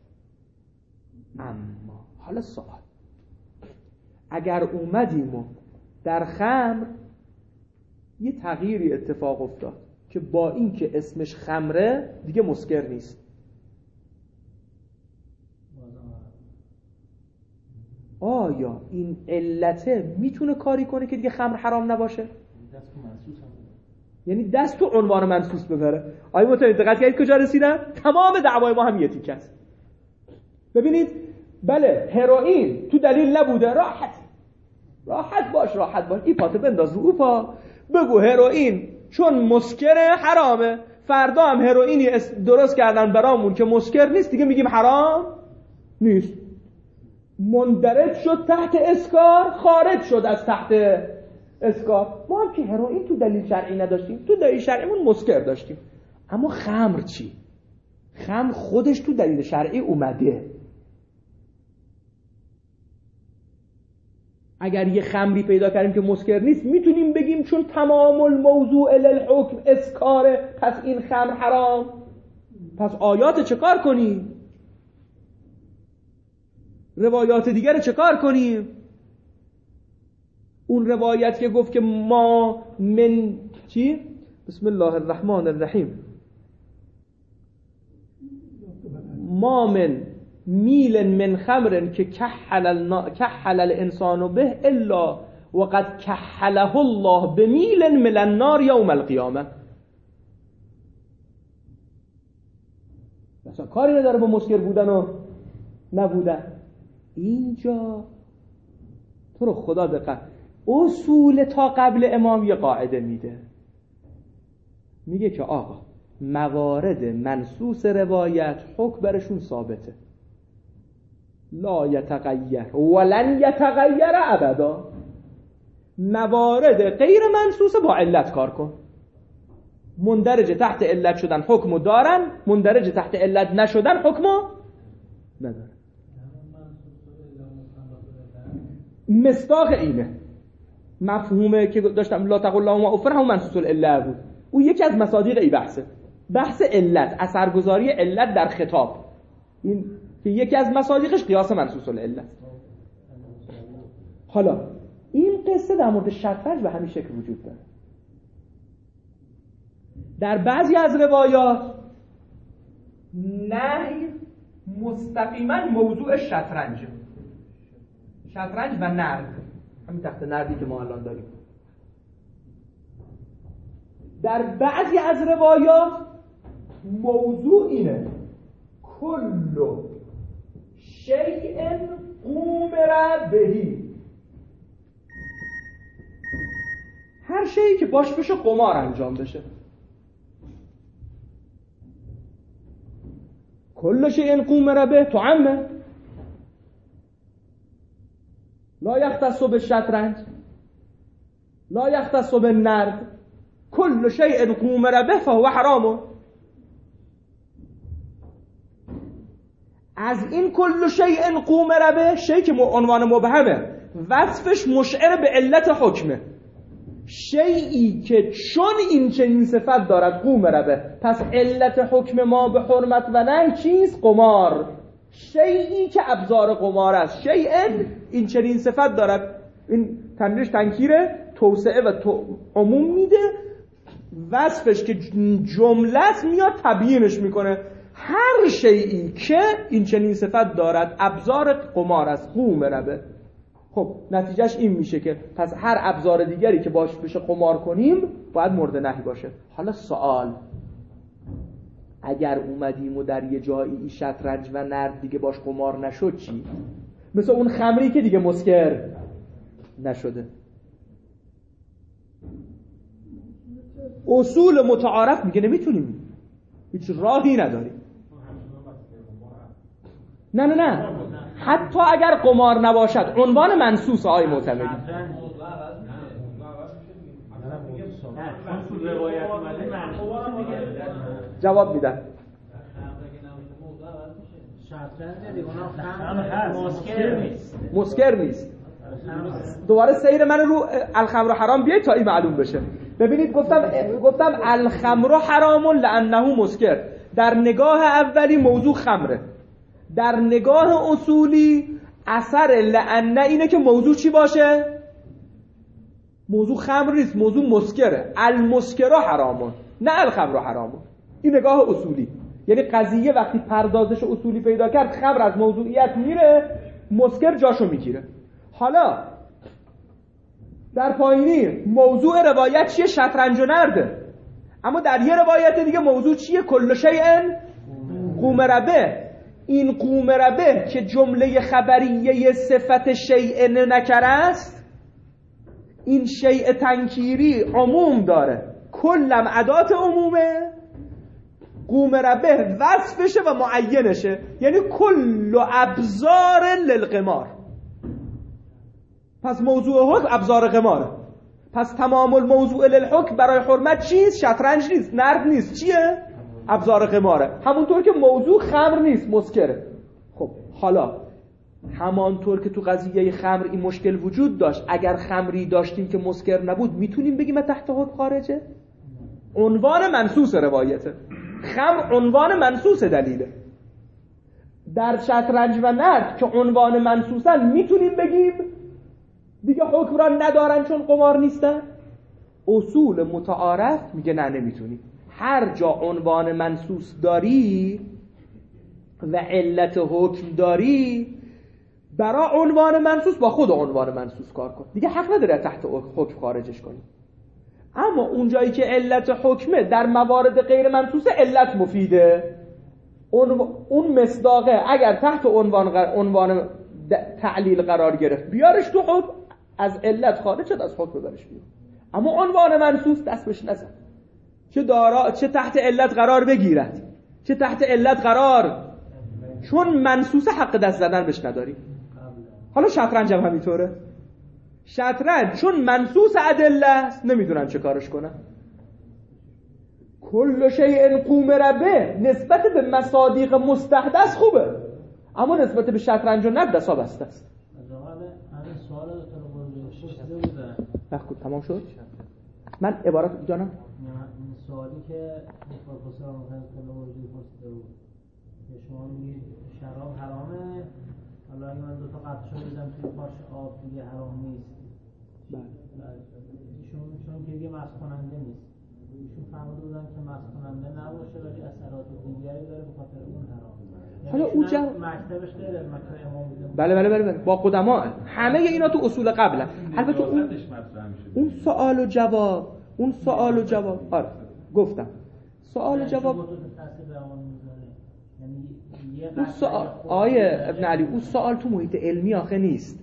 اما حالا سوال، اگر اومدیم و در خمر یه تغییری اتفاق افتاد که با این که اسمش خمره دیگه مسکر نیست، آیا این علته میتونه کاری کنه که دیگه خمر حرام نباشه؟ یعنی دست تو عنوان منصوص ببره. آیا متوجه دقت کردید کجا رسیدن؟ تمام دعوای ما هم یه تیکه است. ببینید بله هروئین تو دلیل نبوده، راحت راحت باش راحت باش، این پاتو بنداز رو اوپا، بگو هروئین چون مسکره حرامه، فردا هم هروئینی درست کردن برامون که مسکر نیست، دیگه میگیم حرام نیست. مندرج شد تحت اسکار، خارج شد از تحت اسکار. ما هم که هروئین تو دلیل شرعی نداشتیم، تو دلیل شرعیمون مسکر داشتیم. اما خمر چی؟ خمر خودش تو دلیل شرعی اومده. اگر یه خمری پیدا کردیم که مسکر نیست، میتونیم بگیم چون تمام الموضوع للحکم اسکاره، پس این خمر حرام. پس آیات چه کار کنیم؟ روایات دیگر چه کار کنیم؟ اون روایت که گفت که ما من چی؟ بسم الله الرحمن الرحیم، ما من میل من خمر که کحل النا... کحل الانسان به الا وقد کحله الله بمیل من النار یوم القیامه. مثلا کاری نداره با مسکر بودن و نبودن. اینجا تو رو خدا دقت، اصول تا قبل امام یه قاعده میده، میگه که آقا موارد منصوص روایت حکم برشون ثابته، لا یتغیر ولن یتغیر ابدا. موارد غیر منصوص با علت کار کن، مندرج تحت علت شدن حکمو دارن، مندرج تحت علت نشدن حکمو ندارن. مصداق اینه مفهومه که داشتم لا تقل اللهم افر هم منصوص العله بود. او یکی از مصادیق این بحثه، بحث علت، اثرگذاری علت در خطاب، این که یکی از مصادیقش قیاس منصوص العله. حالا این قصه در مورد شطرنج به همین شکل وجود داره. در بعضی از روایات نهی مستقیما موضوع شطرنج شطرنج و نرد، همین تخت نردی که ما الان داریم. در بعضی از روایات موضوع اینه کل شیء قومر بهی، هر شیئی که باش بشه قمار انجام بشه. کل شیء قومر به تعمم، لا یختص بالشطرنج لا یختص بالنرد، کل شیء قومر به فهو حرام. از این کل شیء قومر به، شیء که عنوان مبهمه، وصفش مشعر به علت حکمه، شیئی که چون این چنین صفت دارد قومر به، پس علت حکم ما به حرمت و نهی چیست؟ قمار. شیئی که ابزار قمار است، شیء این چنین صفت دارد، این تنویرش تنکیره، توسعه و تو عموم میده، وصفش که جمله است میاد تبیینش میکنه. هر شیئی که این چنین صفت دارد ابزار قمار است، قومر به. خب نتیجهش این میشه که پس هر ابزار دیگری که باش بشه قمار کنیم باید مورد نهی باشه. حالا سوال، اگر اومدیم و در یه جایی شطرنج و نرد دیگه باش قمار نشد چی؟ مثل اون خمری که دیگه مسکر نشده. اصول متعارف میگه نمیتونیم، هیچ راهی نداریم. نه نه نه حتی اگر قمار نباشد عنوان منصوص آقای معتمدی. جواب میدن مسکر نیست. دوباره سیر من رو الخمر حرام بیاید تا این معلوم بشه. ببینید گفتم گفتم الخمر حرام لانه مسکر. در نگاه اولی موضوع خمره، در نگاه اصولی اثر لانه اینه که موضوع چی باشه؟ موضوع خمر نیست، موضوع مسکره. المسکر حرامون نه الخمر حرامون. این نگاه اصولی، یعنی قضیه وقتی پردازش اصولی پیدا کرد خمر از موضوعیت میره، مسکر جاشو میگیره. حالا در پایینی موضوع روایت چیه؟ شطرنج و نرده. اما در یه روایت دیگه موضوع چیه؟ کل شیء قومر به. این قومر به که جمله خبریه صفت شیء نکره است، این شیء تنکیری عموم داره، کلم ادات عمومه، قومر به وصفشه و معینشه، یعنی کل ابزار للقمار. پس موضوع حکم ابزار قماره. پس تمام الموضوع للحکم برای حرمت چیست؟ شطرنج نیست، نرد نیست، چیه؟ ابزار قماره. همونطور که موضوع خمر نیست، مسکره. خب حالا همانطور که تو قضیه خمر این مشکل وجود داشت، اگر خمری داشتیم که مسکر نبود میتونیم بگیم تحت حکم خارجه؟ عنوان منصوص روایته. خمر عنوان منصوص دلیله. در شطرنج و نرد که عنوان منصوصن میتونیم بگیم دیگه حکم را ندارن چون قمار نیستن؟ اصول متعارف میگه نه نمیتونی. هر جا عنوان منصوص داری و علت حکم داری، برای عنوان منصوص با خود عنوان منصوص کار کن، دیگه حق نداره تحت حکم خارجش کنی. اما اون جایی که علت حکمه در موارد غیر منصوصه علت مفیده، اون مصداقه اگر تحت عنوان عنوان تعلیل قرار گرفت بیارش تو حکم، از علت خارج شد از حکم ببرش بیرون. اما عنوان منصوص دست بهش نزن، چه دارا چه تحت علت قرار بگیرد چه تحت علت قرار، چون منصوص حق دست زدن بهش نداری. حالا شطرنج هم همینطوره. شطرنج چون منصوص ادله است نمیدونن چه کارش کنن. کل شیء قومر به نسبت به مصادیق مستحدث خوبه، اما نسبت به شطرنج و نرد دستا بسته است. همین سوال رو تو پرسیده بودن. وقت تمام شد؟ من عبارت جانم این سوالی که پروفسور محمد کلاموردی پرسیده بود که شما میگید شراب حرامه، حالا اگه من دو تا قطره بزنم توی پاش آب دیگه حرام نیست. بله. ایشون چون که دیگه مست کننده نیست، ایشون فهمیده بودن که مست کننده نباشه ولی اثرات دیگری داره به خاطر اون حرامه. حالا اون جو مکتبش غیر مکتب امام بوده. بله بله بله بله با قدما همه اینا تو اصول قبله. البته اون اون سوال و جواب اون سوال و جواب آره گفتم سوال و جواب اون سوال آیه ابن علی اون سوال تو محیط علمی آخه نیست.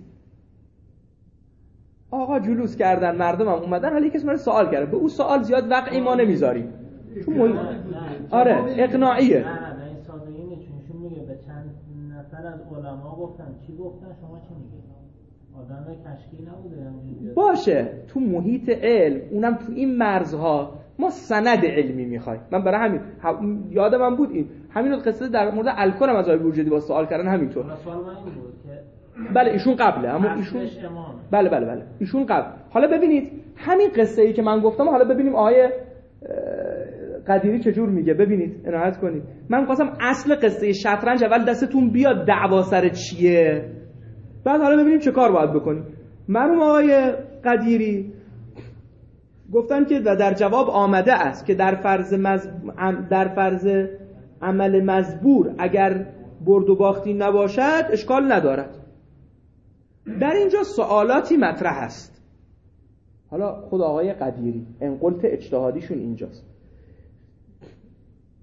آقا جلوس کردن مردم هم اومدن حالا کسی من سوال کرده به اون سوال زیاد وقعی ما نمیذاریم چون محیط آره اقناعیه. به چند نفر از علما گفتن چی گفتن شما چی میگید؟ آدم کشکی نبوده باشه تو محیط علم اونم تو این مرزها ما سند علمی میخوایم. من برای همین یادم من بود این همین قصه در مورد الکل هم از آقای بورجدی با سوال کردن همینطور. سوال من این بود که بله ایشون قبله اما ایشون بله بله بله ایشون قبل. حالا ببینید همین قصه ای که من گفتم حالا ببینیم آقای قدیری چجور میگه. ببینید عنایت کنید من می‌خواستم اصل قصه شطرنج اول دستتون بیاد دعوا سر چیه، بعد حالا ببینیم چه کار باید بکنیم. مرحوم آقای قدیری گفتن که در جواب آمده است که در فرض مز... در فرض عمل مزبور اگر برد و باختی نباشد اشکال ندارد. در اینجا سوالاتی مطرح است. حالا خود آقای قدیری انقلت اجتهادیشون اینجاست.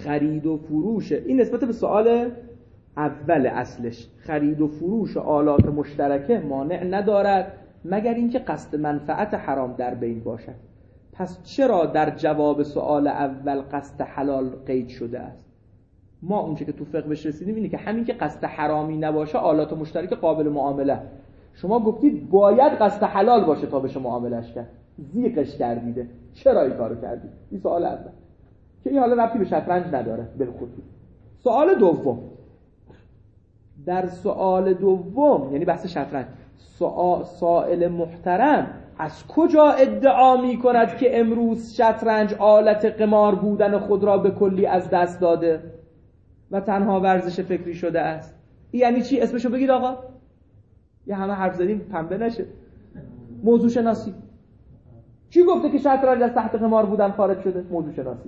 خرید و فروش، این نسبت به سوال اول اصلش، خرید و فروش آلات مشترکه مانع ندارد مگر اینکه قصد منفعت حرام در بین باشد. پس چرا در جواب سوال اول قصد حلال قید شده است؟ ما اونچه که تو فقه بهش رسیدیم اینه که همین که قصد حرامی نباشه آلات مشترک قابل معامله. شما گفتید باید قصد حلال باشه تا بشه معاملش کرد، زیقش کردیده. چرا این کارو کردید؟ این سوال اول که این حالا ربطی به شطرنج نداره بالخصوص. سوال دوم، در سوال دوم یعنی بحث شطرنج، سائل محترم از کجا ادعا می کند که امروز شطرنج آلت قمار بودن خود را به کلی از دست داده و تنها ورزش فکری شده است؟ یعنی چی؟ اسمشو بگید آقا. یه همه حرف زدیم پنبه نشه. موضوع شناسی. چی گفته که شطرنج از تحت قمار بودن خارج شده؟ موضوع شناسی.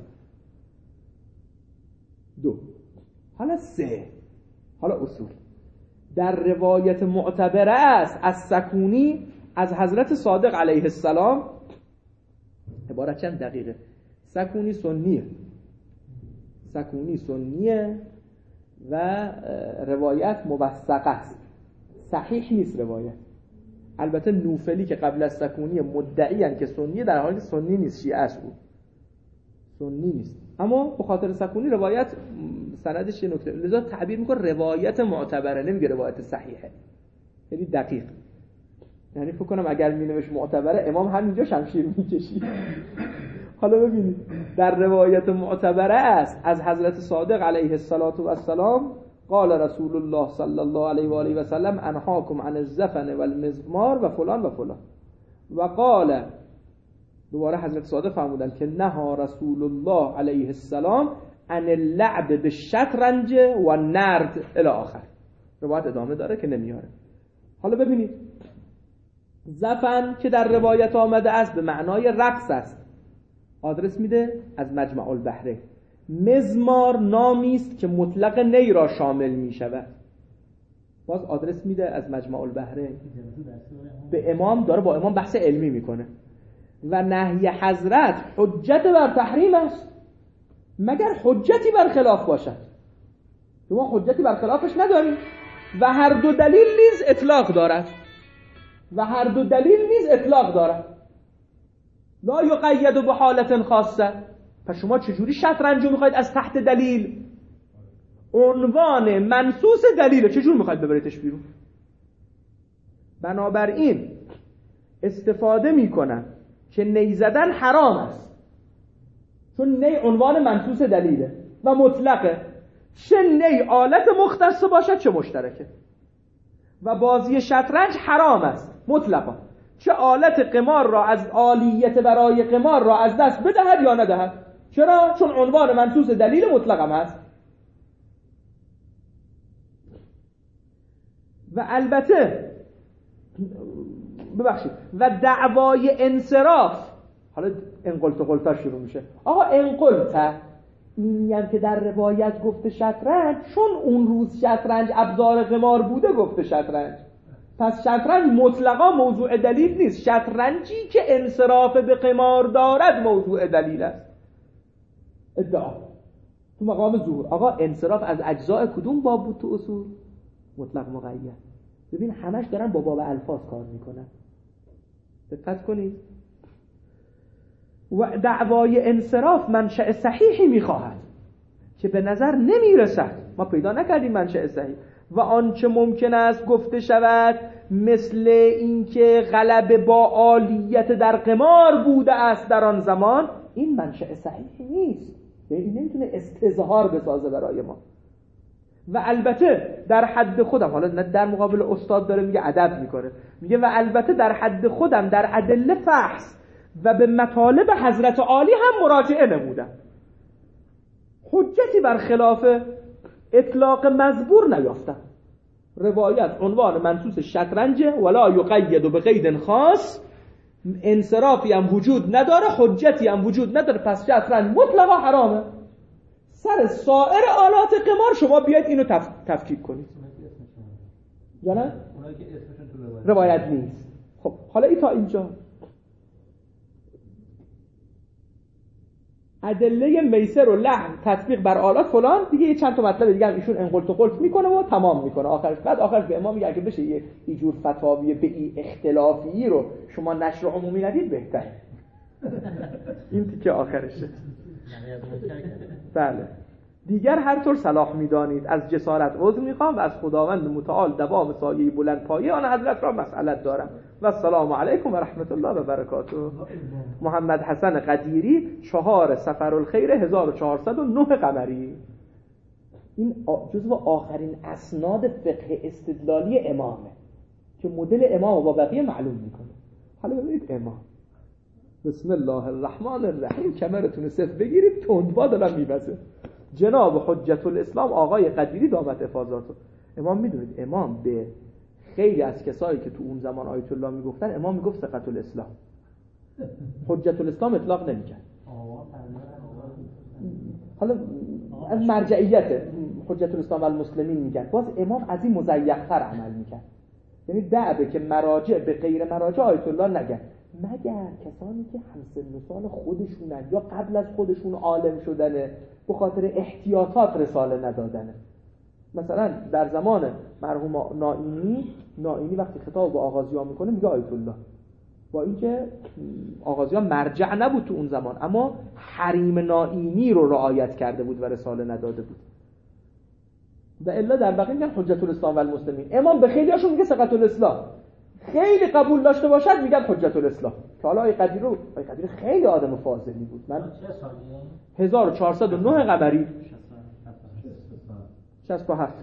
دو. حالا سه. حالا اصول. در روایت معتبره است از سکونی از حضرت صادق علیه السلام، عبارت چند دقیقه، سکونی سنیه سکونی سنیه و روایت موثقه است، صحیح نیست روایت. البته نوفلی که قبل از سکونی مدعی ان که سنیه، در حالی که سنی نیست، شیعه است، بود سنی نیست، اما به خاطر سکونی روایت سندش یه نکته، لذا تعبیر میکنه روایت معتبره، نمیگه روایت صحیحه. یعنی دقیق، یعنی فکر کنم اگر مینوشت معتبره امام همینجا شمشیر میکشید. حالا ببینید در روایت معتبره است از حضرت صادق علیه السلام قال رسول الله صلی الله علیه و آله و سلم انهاکم عن الزفن والمزمار و فلان و فلان و قال، دوباره حضرت صادق فرمودند که نهى رسول الله علیه السلام عن اللعب بالشطرنج و النرد الی آخر. روایت ادامه داره که نمیاره. حالا ببینید زفن که در روایت آمده است به معنای رقص است، آدرس میده از مجمع البحرین. مزمار نامی است که مطلق نی را شامل می شود، باز آدرس میده از مجمع البحرین. به امام داره با امام بحث علمی میکنه. و نهی حضرت حجت بر تحریم است مگر حجتی بر خلاف باشد. شما حجتی بر خلافش نداریم و هر دو دلیل نیز اطلاق دارد و هر دو دلیل نیز اطلاق دارد لا یقید به حالت خاصه. پس شما چجوری شطرنج رو میخواید از تحت دلیل، عنوان منصوص دلیل، چجور میخواید ببریدش بیرون؟ بنابراین استفاده میکنن که نی زدن حرام است چون نی عنوان منصوص دلیله و مطلقه، چه نی آلت مختص باشد چه مشترکه. و بازی شطرنج حرام است مطلقا، چه آلت قمار را از آلیت برای قمار را از دست بدهد یا ندهد. چرا؟ چون عنوان منصوص دلیل مطلق هم هست. و البته ببخشید و دعوای انصراف، حالا انقلت و قلتا شروع میشه. آقا انقلت اینی هم که در روایت گفته شطرنج، چون اون روز شطرنج ابزار قمار بوده گفته شطرنج، پس شطرنج مطلقا موضوع دلیل نیست. شطرنجی که انصراف به قمار دارد موضوع دلیل است. ادعا تو مقام ظهور. آقا انصراف از اجزاء کدوم باب بود تو اصول؟ مطلق مقید. ببین همش دارن با باب الفاظ کار میکنن، دقت کنید. و دعوای انصراف منشأ صحیحی میخواهد که به نظر نمیرسد، ما پیدا نکردیم منشأ صحیح. و آنچه ممکن است گفته شود مثل اینکه غلبه با عالیت در قمار بوده است در آن زمان، این منشأ صحیحی نیست، یعنی این نمیتونه استظهار بسازه برای ما. و البته در حد خودم، حالا نه در مقابل استاد داره میگه ادب میکنه، میگه و البته در حد خودم در ادله فحص و به مطالب حضرت عالی هم مراجعه نمودم، حجتی بر خلاف اطلاق مزبور نیافتم. روایت عنوان منصوص شطرنج ولا یقید به قید خاص، انصرافی هم وجود نداره، حجتی هم وجود نداره، پس شطرنج مطلقا حرامه. سر سایر آلات قمار شما بیاید اینو تف... تفکیک کنید. جانه؟ روایت نیست. خب حالا ای تا اینجا ادله میسر و لحن تطبیق بر آلات فلان دیگه، یه چند تا مطلب دیگه هم ایشون انقلت و قلت میکنه و تمام میکنه آخرش. بعد آخرش به امام میگه اگه بشه یه اینجور فتاوی به این اختلافی رو شما نشر عمومی ندید بهتره. این تیکه آخرشه. بله. دیگر هر طور صلاح میدانید از جسارت عذر میخوام و از خداوند متعال دوام سایه بلند پایه آن حضرت را مسئلت دارم و السلام علیکم و رحمت الله و برکاته. محمد حسن قدیری، چهار صفرالخیر هزار و چهارصد و نه قمری. این جزو آخرین اسناد فقه استدلالی امامه که مدل امام با بقیه معلوم میکنه. حالا ببینید امام بسم الله الرحمن الرحیم کمرتون صف بگیرید، تندباد دارم میبسه. جناب حجت الاسلام آقای قدیری دامت افاضاتو. امام میدونید امام به خیلی از کسایی که تو اون زمان آیت الله میگفتن امام میگفت ثقة الاسلام. حجت الاسلام اطلاق نمیکرد. حالا از مرجعیت حجت الاسلام و المسلمین میگن، باز امام از این مزیق‌تر عمل میکرد. یعنی دعبه که مراجع به غیر مراجع آیت الله نگن، مگر کسانی که همسن و سال خودشونن یا قبل از خودشون عالم شدنه به خاطر احتیاطات رساله ندادنه. مثلا در زمان مرحوم نائینی، نائینی وقتی خطاب به آغازیان میکنه میگه آیت الله، با اینکه آغازیان مرجع نبود تو اون زمان اما حریم نائینی رو رعایت کرده بود و رساله نداده بود. و الا در بقیه میگن حجت الاسلام و المسلمین. امام به خیلی هاشون میگه ثقة الاسلام، خیلی قبول داشته باشد میگن حجت الاسلام. که حالا آقای قدیر رو آقای قدیر خیلی آدم فاضلی بود. من هزار و چهارصد و نه قمری شصت و هفت.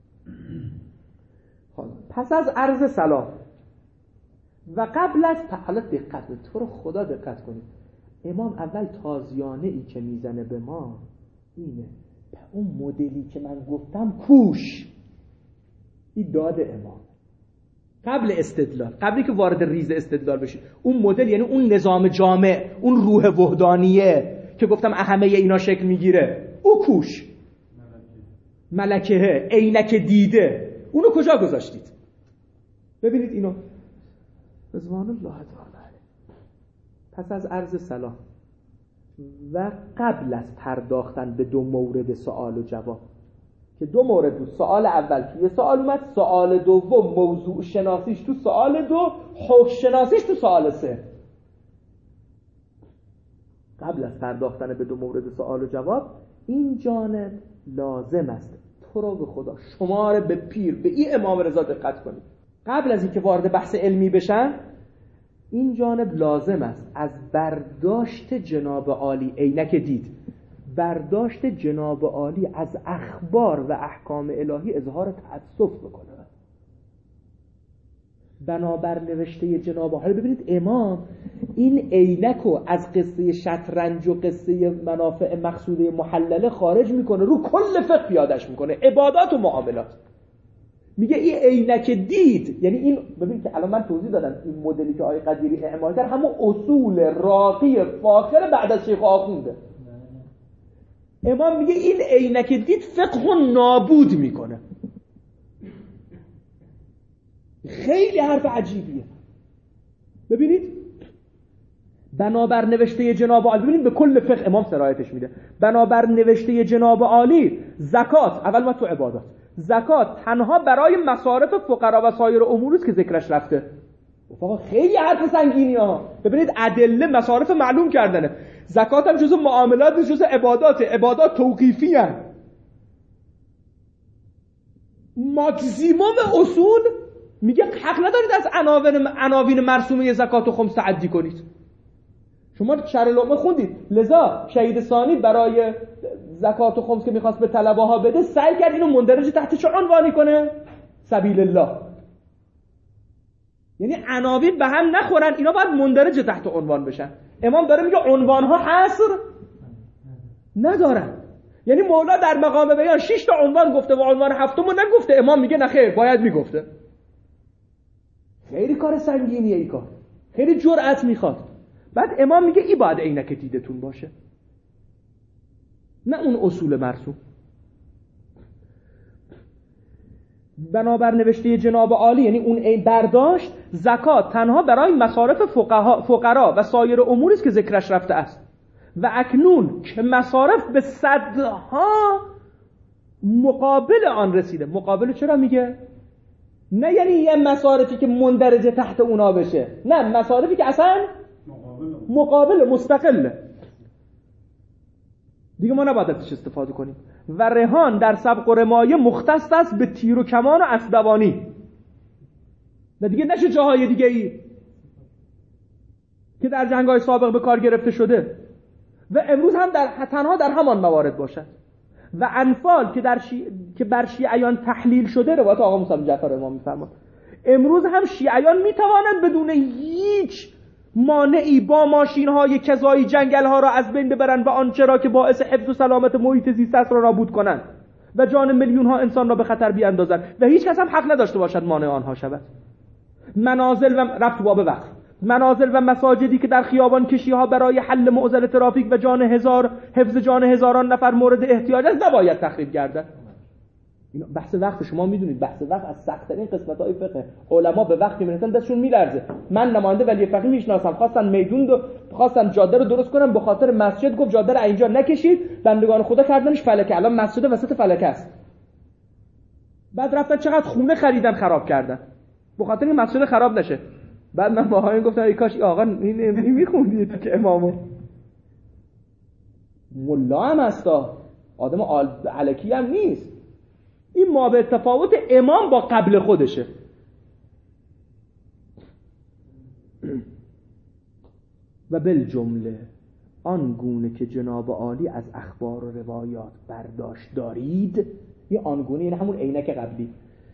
پس از عرض سلام و قبل از حالا دقت به تو رو خدا دقت کنید، امام اول تازیانه ای که میزنه به ما اینه، اون مدلی که من گفتم کوش، این داد امام قبل استدلال، قبلی که وارد ریز استدلال بشید. اون مدل یعنی اون نظام جامع، اون روح وحدانیه که گفتم اهمه اینا شکل میگیره، او کوش ملکه عینک دیده، اونو کجا گذاشتید؟ ببینید اینو رضوان الله تعالی. پس از عرض سلام و قبل از پرداختن به دو مورد سوال و جواب، که دو مورد بود، سوال اول که یه سوال اومد، سوال دوم موضوع شناسیش تو سوال دو، حکم شناسیش تو سوال سه. قبل از پرداختن به دو مورد سوال و جواب این جانب لازم است، تو رو به خدا شما رو به پیر به این امام رضا دقت کنید، قبل از اینکه وارد بحث علمی بشن این جانب لازم است از برداشت جناب عالی، عینک دید، برداشت جناب عالی از اخبار و احکام الهی اظهار تأسف بکنه. بنابر نوشته جناب عالی ببینید امام این عینک رو از قصه شطرنج و قصه منافع مقصوده محلله خارج میکنه، رو کل فقه پیادش میکنه، عبادات و معاملات. میگه این عینک دید، یعنی این ببینید که الان من توضیح دادم این مدلی که آقای قدیری اعمال کرد همون اصول راقی فاخر بعد از شیخ آخونده. امام میگه این عینک دید فقه نابود میکنه. خیلی حرف عجیبیه. ببینید بنابر نوشته جناب عالی، ببینید به کل فقه امام سرایتش میده. بنابر نوشته جناب عالی زکات، اول ما تو عبادات، زکات تنها برای مصارف فقرا و سایر امور است که ذکرش رفته. آقا خیلی حرف سنگینی ها. ببینید ادله مصارف معلوم کردنه. زکات هم جزء معاملات نیست، جزء عبادات، عبادات توقیفی هست. ماکسیموم اصول میگه حق ندارید از عناوین عناوین مرسومه زکات و خمس تعدی کنید. شما شرح لقمه خوندید، لذا شهید ثانی برای زکات و خمس که میخواست به طلبه ها بده سعی کرد اینو مندرج تحت چه عنوانی کنه؟ سبیل الله. یعنی عناوین به هم نخورن، اینا باید مندرج تحت عنوان بشن. امام داره میگه عنوان ها حصر ندارن. یعنی مولا در مقام بیان شش تا عنوان گفته و عنوان هفتمو نگفته، امام میگه نه خیر باید میگفته. خیلی کار سنگینیه ای کار، خیلی جرأت میخواد. بعد امام میگه ای باید عینک دیدتون باشه، نه اون اصول مرسوم. بنابر نوشته جناب عالی، یعنی اون این برداشت، زکات تنها برای مصارف فقها، فقرا و سایر اموری است که ذکرش رفته است و اکنون که مصارف به صدها مقابل آن رسیده. مقابل چرا میگه؟ نه یعنی یه مصارفی که مندرجه تحت اونا بشه، نه مصارفی که اصلا مقابل مستقله دیگه ما نباید ازش استفاده کنیم. و رهان در سبق و رمایه مختص است به تیر و کمان و اسبوانی و دیگه نشه جاهای دیگه ای که در جنگ‌های سابق به کار گرفته شده و امروز هم در تنها در همان موارد باشد. و انفال که در شی... که بر شیعیان تحلیل شده، روایت آقا موسی جعفر امام می‌فرماد امروز هم شیعیان میتوانند بدون هیچ مانعی با ماشین‌های کذایی جنگل‌ها را از بین ببرند و آنچه را که باعث حفظ و سلامت محیط زیست است را نابود کنند و جان میلیون‌ها انسان را به خطر بیاندازند و هیچ کس هم حق نداشته باشد مانع آنها شود. منازل و رفت باب وقت منازل و مساجدی که در خیابان کشی‌ها برای حل معضل ترافیک و جان هزار حفظ جان هزاران نفر مورد احتیاج است نباید تخریب گردد. اینا بحث وقت، شما میدونید بحث وقت از سخت‌ترین قسمت‌های فقه. علما به وقتی میرسن دستشون میلرزه. من نماینده ولی فقیه میشناسم خواستن میدون دو خواستن جاده رو درست کنن، به خاطر مسجد گفت جاده رو اینجا نکشید، بندگان خدا کردنش فلکه، الان مسجد وسط فلکه است. بعد رفتن چقدر خونه خریدن خراب کردن به خاطر این مسجد خراب نشه. بعد من باهایم گفتم ای کاش آقا این این میخوندید که امامو ملا هم هستا، آدم الکی هم نیست. این ما به تفاوت امام با قبل خودشه. و بالجمله آن گونه که جناب عالی از اخبار و روایات برداشت دارید، یه آن گونه یعنی همون عینک قبلی،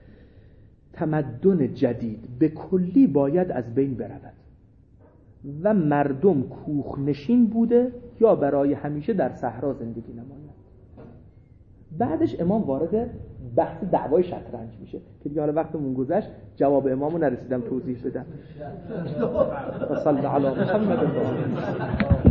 تمدن جدید به کلی باید از بین برود و مردم کوخ نشین بوده یا برای همیشه در صحرا زندگی نمایند. بعدش امام وارد بحث دعوای شطرنج میشه که دیگه حالا وقتمون گذشت، جواب امامو نرسیدم توضیح بدم. صلی علی محمد.